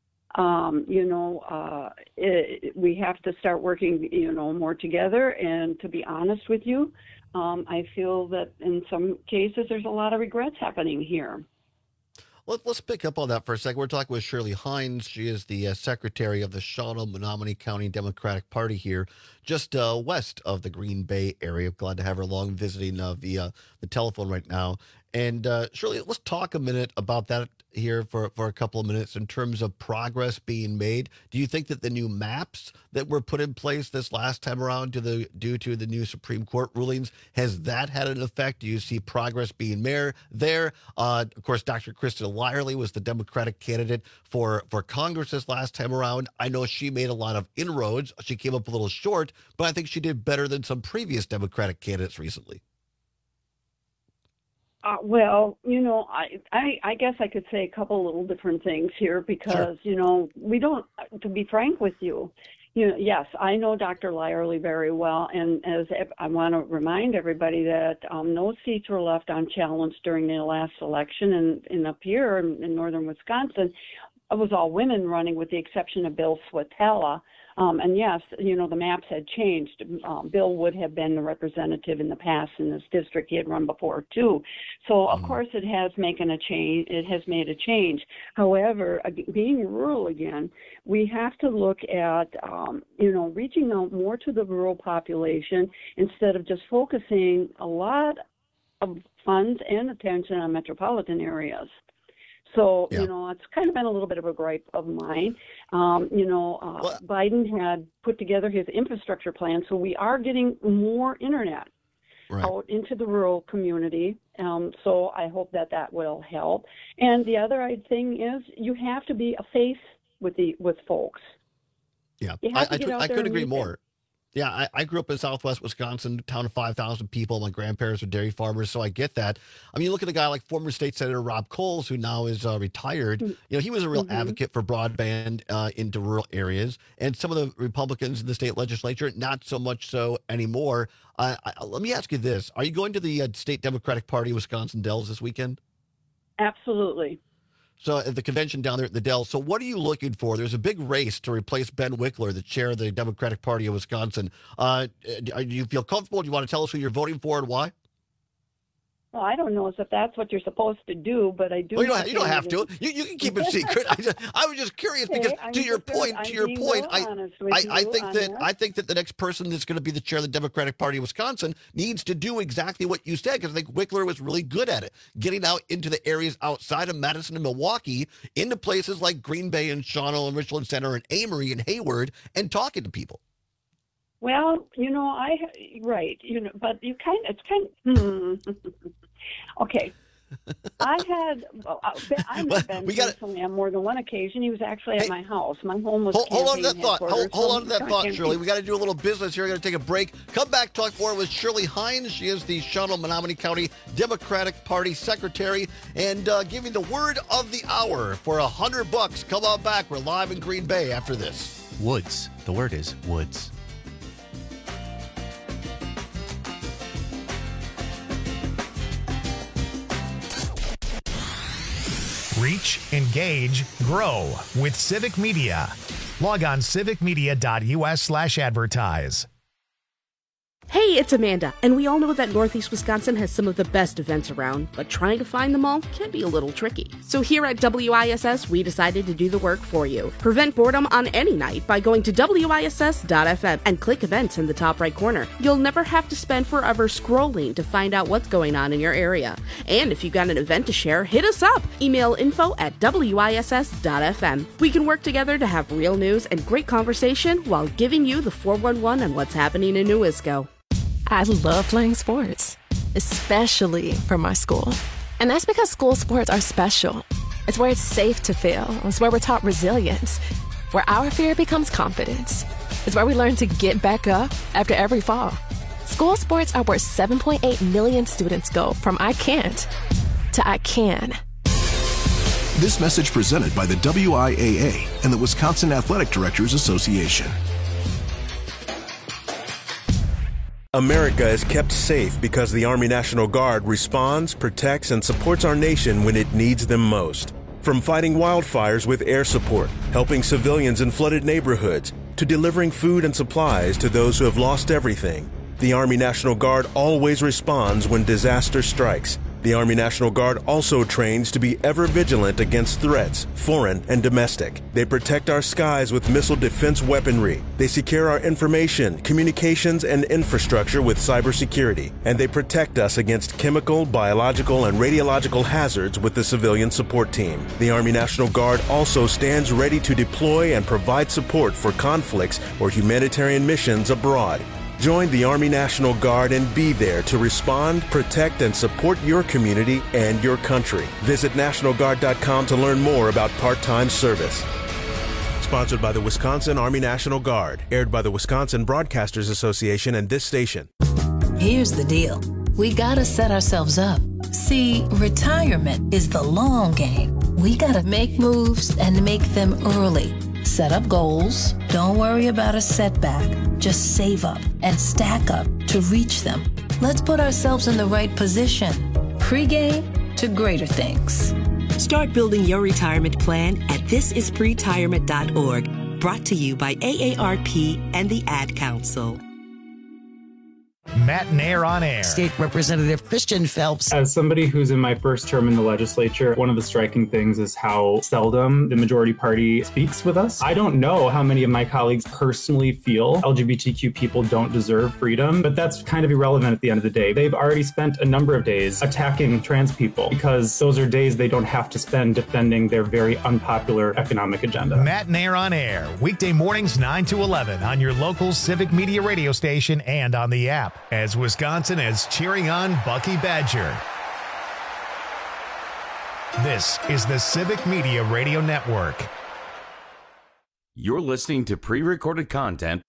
Um, you know, uh, it, we have to start working, you know, more together. And to be honest with you, um, I feel that in some cases there's a lot of regrets happening here. Let, let's pick up on that for a second. We're talking with Shirley Hines. She is the uh, secretary of the Shawano Menominee County Democratic Party here, just uh, west of the Green Bay area. Glad to have her along visiting uh, via the telephone right now. And uh, Shirley, let's talk a minute about that here for, for a couple of minutes in terms of progress being made. Do you think that the new maps that were put in place this last time around to the due to the new Supreme Court rulings, has that had an effect? Do you see progress being there? there? Uh, of course, Doctor Kristen Lyerly was the Democratic candidate for, for Congress this last time around. I know she made a lot of inroads. She came up a little short, but I think she did better than some previous Democratic candidates recently. Uh, well, you know, I, I I guess I could say a couple little different things here because, sure. you know, we don't, to be frank with you, you know, yes, I know Doctor Lyerly very well, and as I want to remind everybody that um, no seats were left unchallenged during the last election, and, and up here in, in northern Wisconsin, it was all women running with the exception of Bill Swatella. Um, and yes, you know, the maps had changed. Um, Bill would have been the representative in the past in this district. He had run before too. So of mm. course it has making a change. It has made a change. However, being rural again, we have to look at, um, you know, reaching out more to the rural population instead of just focusing a lot of funds and attention on metropolitan areas. So, yeah. you know, it's kind of been a little bit of a gripe of mine. Um, you know, uh, Biden had put together his infrastructure plan, so we are getting more internet right. out into the rural community. Um, so I hope that that will help. And the other thing is you have to be a face with the with folks. Yeah, I, I, I could agree more. Them. Yeah, I, I grew up in Southwest Wisconsin, town of five thousand people. My grandparents were dairy farmers, so I get that. I mean, you look at a guy like former State Senator Rob Coles, who now is uh, retired. You know, he was a real mm-hmm. advocate for broadband uh, into rural areas. And some of the Republicans in the state legislature, not so much so anymore. Uh, I, let me ask you this. Are you going to the uh, State Democratic Party Wisconsin Dells this weekend? Absolutely. So at the convention down there at the Dell. So what are you looking for? There's a big race to replace Ben Wickler, the chair of the Democratic Party of Wisconsin. Uh, do you feel comfortable? Do you want to tell us who you're voting for and why? Well, I don't know if that's what you're supposed to do, but I do. Well, you don't, you don't have to. You, you can keep it secret. I, just, I was just curious because okay, to your point, to your point, I, I, I think that, that I think that the next person that's going to be the chair of the Democratic Party of Wisconsin needs to do exactly what you said, because I think Wickler was really good at it, getting out into the areas outside of Madison and Milwaukee, into places like Green Bay and Shawano and Richland Center and Amory and Hayward, and talking to people. Well, you know, I right, you know, but you kind of, it's kind of, hmm. okay. I had, I met Ben personally on more than one occasion. He was actually at hey, my house. My home was. Hold, hold on to that thought. Hold, hold on to that thought, Shirley. We got to do a little business here. We're going to take a break. Come back, talk more with Shirley Hines. She is the Shawano Menominee County Democratic Party Secretary, and uh, giving the word of the hour for a hundred bucks. Come on back. We're live in Green Bay after this. Woods. The word is woods. Reach, engage, grow with Civic Media. Log on civicmedia.us slash advertise. Hey, it's Amanda, and we all know that Northeast Wisconsin has some of the best events around, but trying to find them all can be a little tricky. So here at W I S S, we decided to do the work for you. Prevent boredom on any night by going to W I S S dot F M and click events in the top right corner. You'll never have to spend forever scrolling to find out what's going on in your area. And if you've got an event to share, hit us up. Email info at W I S S dot F M. We can work together to have real news and great conversation while giving you the four one one on what's happening in New Isco. I love playing sports, especially for my school. And that's because school sports are special. It's where it's safe to fail. It's where we're taught resilience, where our fear becomes confidence. It's where we learn to get back up after every fall. School sports are where seven point eight million students go from I can't to I can. This message presented by the W I A A and the Wisconsin Athletic Directors Association. America is kept safe because the Army National Guard responds, protects, and supports our nation when it needs them most. From fighting wildfires with air support, helping civilians in flooded neighborhoods, to delivering food and supplies to those who have lost everything, the Army National Guard always responds when disaster strikes. The Army National Guard also trains to be ever vigilant against threats, foreign and domestic. They protect our skies with missile defense weaponry. They secure our information, communications, and infrastructure with cybersecurity. And they protect us against chemical, biological, and radiological hazards with the civilian support team. The Army National Guard also stands ready to deploy and provide support for conflicts or humanitarian missions abroad. Join the Army National Guard and be there to respond, protect, and support your community and your country. Visit National Guard dot com to learn more about part-time service. Sponsored by the Wisconsin Army National Guard. Aired by the Wisconsin Broadcasters Association and this station. Here's the deal. We gotta set ourselves up. See, retirement is the long game. We gotta make moves and make them early. Set up goals. Don't worry about a setback. Just save up and stack up to reach them. Let's put ourselves in the right position. Pre-game to greater things. Start building your retirement plan at this is pretirement dot org. Brought to you by A A R P and the Ad Council. Matt Nair on air. State Representative Christian Phelps. As somebody who's in my first term in the legislature, one of the striking things is how seldom the majority party speaks with us. I don't know how many of my colleagues personally feel L G B T Q people don't deserve freedom, but that's kind of irrelevant at the end of the day. They've already spent a number of days attacking trans people because those are days they don't have to spend defending their very unpopular economic agenda. Matt Nair on air, weekday mornings nine to eleven on your local Civic Media radio station and on the app. As Wisconsin is cheering on Bucky Badger. This is the Civic Media Radio Network. You're listening to pre-recorded content.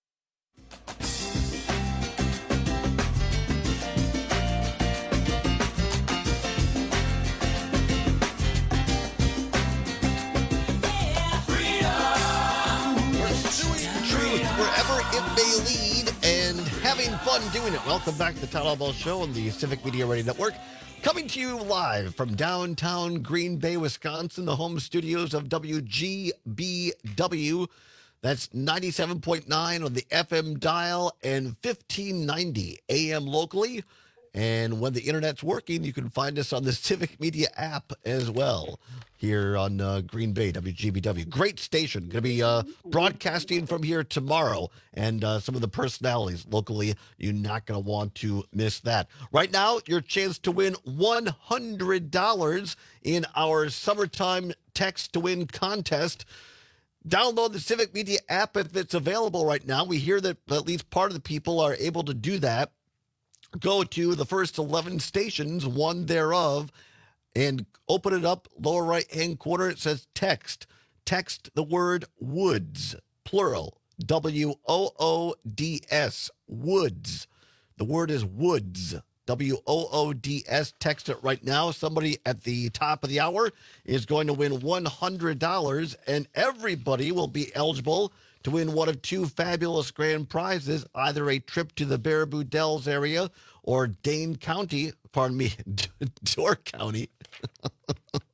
Wherever it may lead and having fun doing it. Welcome back to the Todd Ball Show on the Civic Media Radio Network. Coming to you live from downtown Green Bay, Wisconsin, the home studios of W G B W. That's ninety-seven point nine on the F M dial and fifteen ninety A M locally. And when the internet's working, you can find us on the Civic Media app as well here on uh, Green Bay, W G B W. Great station. Going to be uh, broadcasting from here tomorrow. And uh, some of the personalities locally, you're not going to want to miss that. Right now, your chance to win one hundred dollars in our summertime text to win contest. Download the Civic Media app if it's available right now. We hear that at least part of the people are able to do that. Go to the first eleven stations, one thereof, and open it up. Lower right-hand corner, it says text. Text the word woods, plural, W O O D S, woods. The word is woods, W O O D S. Text it right now. Somebody at the top of the hour is going to win one hundred dollars, and everybody will be eligible to win one of two fabulous grand prizes, either a trip to the Baraboo Dells area or Dane County, pardon me, Door County.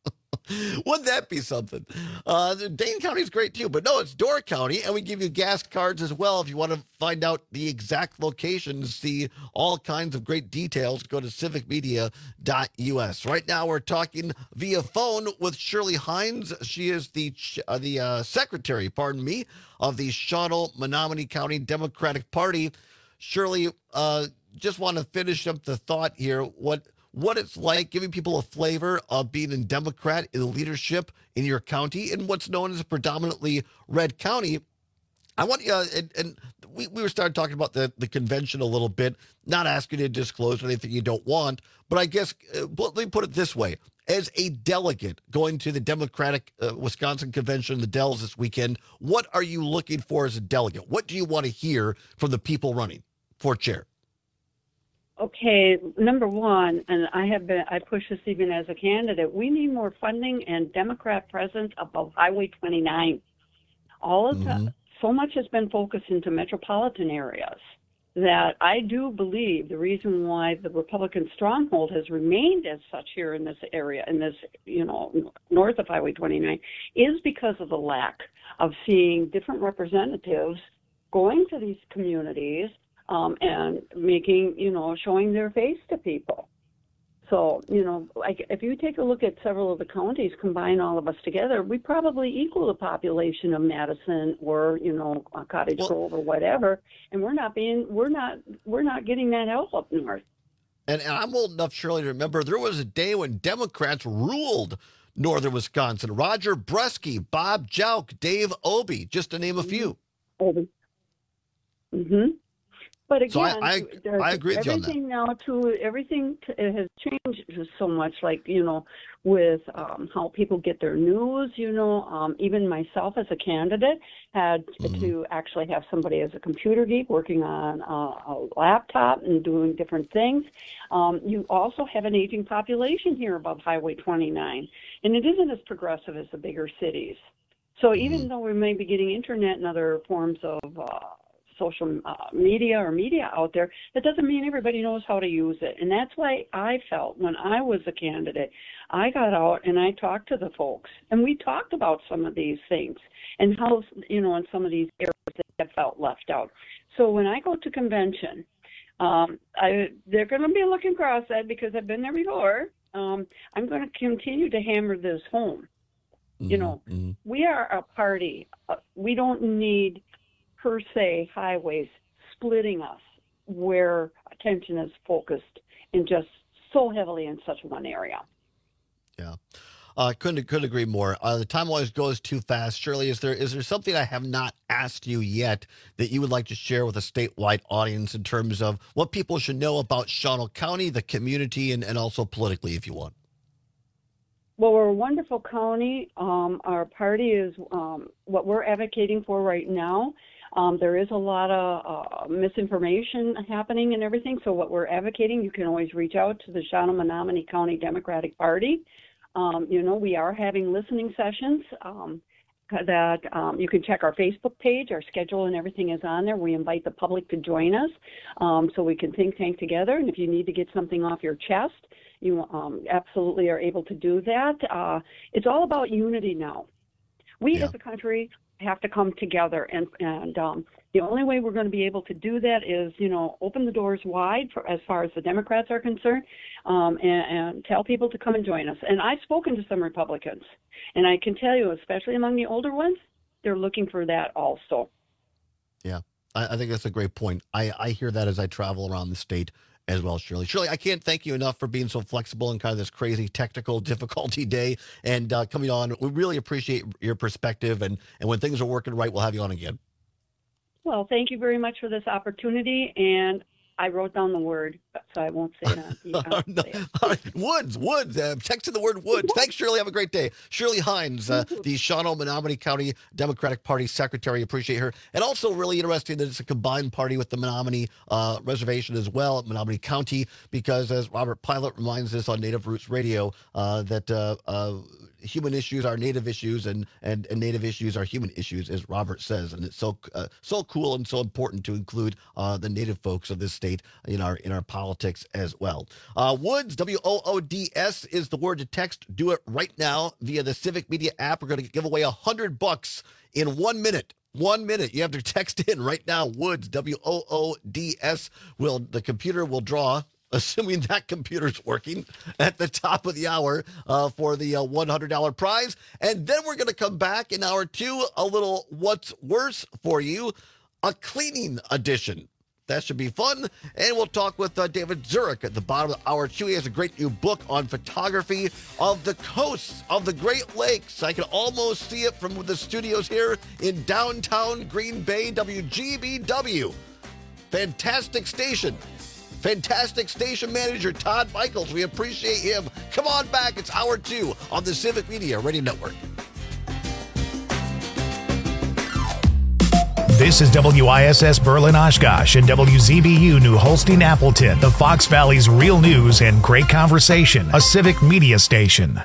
Wouldn't that be something? Uh, Dane County is great too, but no, it's Door County, and we give you gas cards as well. If you want to find out the exact location, see all kinds of great details, go to civic media dot U S. Right now, we're talking via phone with Shirley Hines. She is the uh, the uh, secretary, pardon me, of the Shawano Menominee County Democratic Party. Shirley, uh, just want to finish up the thought here. What what it's like, giving people a flavor of being a Democrat in leadership in your county in what's known as a predominantly red county. I want you, uh, and, and we, we were starting talking about the, the convention a little bit, not asking you to disclose anything you don't want, but I guess, uh, let me put it this way. As a delegate going to the Democratic uh, Wisconsin Convention, the Dells this weekend, what are you looking for as a delegate? What do you want to hear from the people running for chair? Okay, number one, and I have been, I push this even as a candidate, we need more funding and Democrat presence above Highway twenty-nine. All of Mhm. the, so much has been focused into metropolitan areas that I do believe the reason why the Republican stronghold has remained as such here in this area, in this, you know, north of Highway twenty-nine, is because of the lack of seeing different representatives going to these communities um, and making, you know, showing their face to people. So, you know, like if you take a look at several of the counties, combine all of us together, we probably equal the population of Madison or, you know, Cottage Grove or whatever, and we're not being, we're not, we're not getting that help up north. And, and I'm old enough, Shirley, to remember there was a day when Democrats ruled northern Wisconsin. Roger Bresky, Bob Jouk, Dave Obey, just to name a few. Obey. Mm-hmm. But again, So I- I- there's I agree with you on that. everything now too. Everything t- it has changed so much. Like you know, with um, how people get their news. You know, um, even myself as a candidate had to actually have somebody as a computer geek working on uh, a laptop and doing different things. Um, you also have an aging population here above Highway twenty-nine, and it isn't as progressive as the bigger cities. So even though we may be getting internet and other forms of uh, social uh, media or media out there, that doesn't mean everybody knows how to use it. And that's why I felt when I was a candidate, I got out and I talked to the folks, and we talked about some of these things and how, you know, in some of these areas that have felt left out. So when I go to convention, um, I, they're going to be looking cross-eyed because I've been there before. Um, I'm going to continue to hammer this home. You know, we are a party. Uh, we don't need per se highways splitting us where attention is focused in just so heavily in such one area. Yeah. Uh, couldn't couldn't agree more. Uh, the time always goes too fast. Shirley, is there is there something I have not asked you yet that you would like to share with a statewide audience in terms of what people should know about Shawano County, the community, and, and also politically, if you want? Well, we're a wonderful county. Um, our party is um, what we're advocating for right now. Um, there is a lot of uh, misinformation happening and everything. So what we're advocating, you can always reach out to the Shawano Menominee County Democratic Party. Um, you know, we are having listening sessions um, that um, you can check our Facebook page. Our schedule and everything is on there. We invite the public to join us um, so we can think tank together. And if you need to get something off your chest, you um, absolutely are able to do that. Uh, it's all about unity now. We as a country have to come together, and and um, the only way we're going to be able to do that is, you know, open the doors wide for as far as the Democrats are concerned, um, and, and tell people to come and join us. And I've spoken to some Republicans, and I can tell you, especially among the older ones, they're looking for that also. Yeah, I, I think that's a great point. I, I hear that as I travel around the state as well, Shirley. Shirley, I can't thank you enough for being so flexible in kind of this crazy technical difficulty day and uh, coming on. We really appreciate your perspective, and, and when things are working right, we'll have you on again. Well, thank you very much for this opportunity, and I wrote down the word, so I won't say that. No, all right. Woods, Woods, uh, text in the word Woods. Thanks, Shirley. Have a great day. Shirley Hines, uh, the Shawano Menominee County Democratic Party Secretary. Appreciate her. And also really interesting that it's a combined party with the Menominee uh, Reservation as well, Menominee County, because as Robert Pilot reminds us on Native Roots Radio, uh, that uh, uh, human issues are native issues, and, and, and native issues are human issues, as Robert says. And it's so uh, so cool and so important to include uh, the native folks of this state in our in our politics as well. Uh, Woods, W O O D S, is the word to text. Do it right now via the Civic Media app. We're going to give away a hundred bucks in one minute. One minute. You have to text in right now. Woods, W O O D S. Will the computer will draw, assuming that computer's working, at the top of the hour uh, for the uh, one hundred dollars prize. And then we're going to come back in hour two, a little What's Worse for you, a cleaning edition. That should be fun. And we'll talk with uh, David Zurich at the bottom of hour two. He has a great new book on photography of the coasts of the Great Lakes. I can almost see it from the studios here in downtown Green Bay, W G B W. Fantastic station. Fantastic station manager, Todd Michaels. We appreciate him. Come on back. It's hour two on the Civic Media Radio Network. This is W I S S Berlin Oshkosh and W Z B U New Holstein Appleton, the Fox Valley's real news and great conversation, a Civic Media station.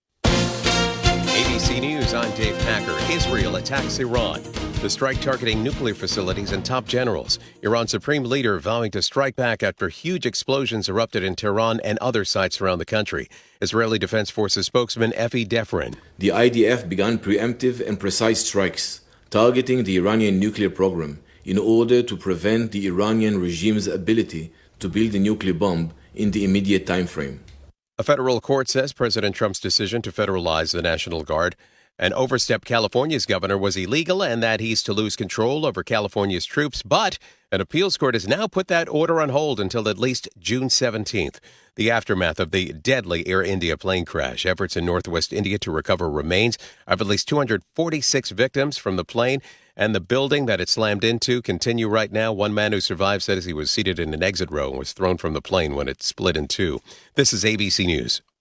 A B C News, I'm Dave Packer. Israel attacks Iran. The strike targeting nuclear facilities and top generals. Iran's supreme leader vowing to strike back after huge explosions erupted in Tehran and other sites around the country. Israeli Defense Forces spokesman Efi Defrin. The I D F began preemptive and precise strikes targeting the Iranian nuclear program in order to prevent the Iranian regime's ability to build a nuclear bomb in the immediate time frame. A federal court says President Trump's decision to federalize the National Guard and overstep California's governor was illegal and that he's to lose control over California's troops, but an appeals court has now put that order on hold until at least June seventeenth. The aftermath of the deadly Air India plane crash. Efforts in northwest India to recover remains of at least two hundred forty-six victims from the plane and the building that it slammed into continue right now. One man who survived says he was seated in an exit row and was thrown from the plane when it split in two. This is A B C News.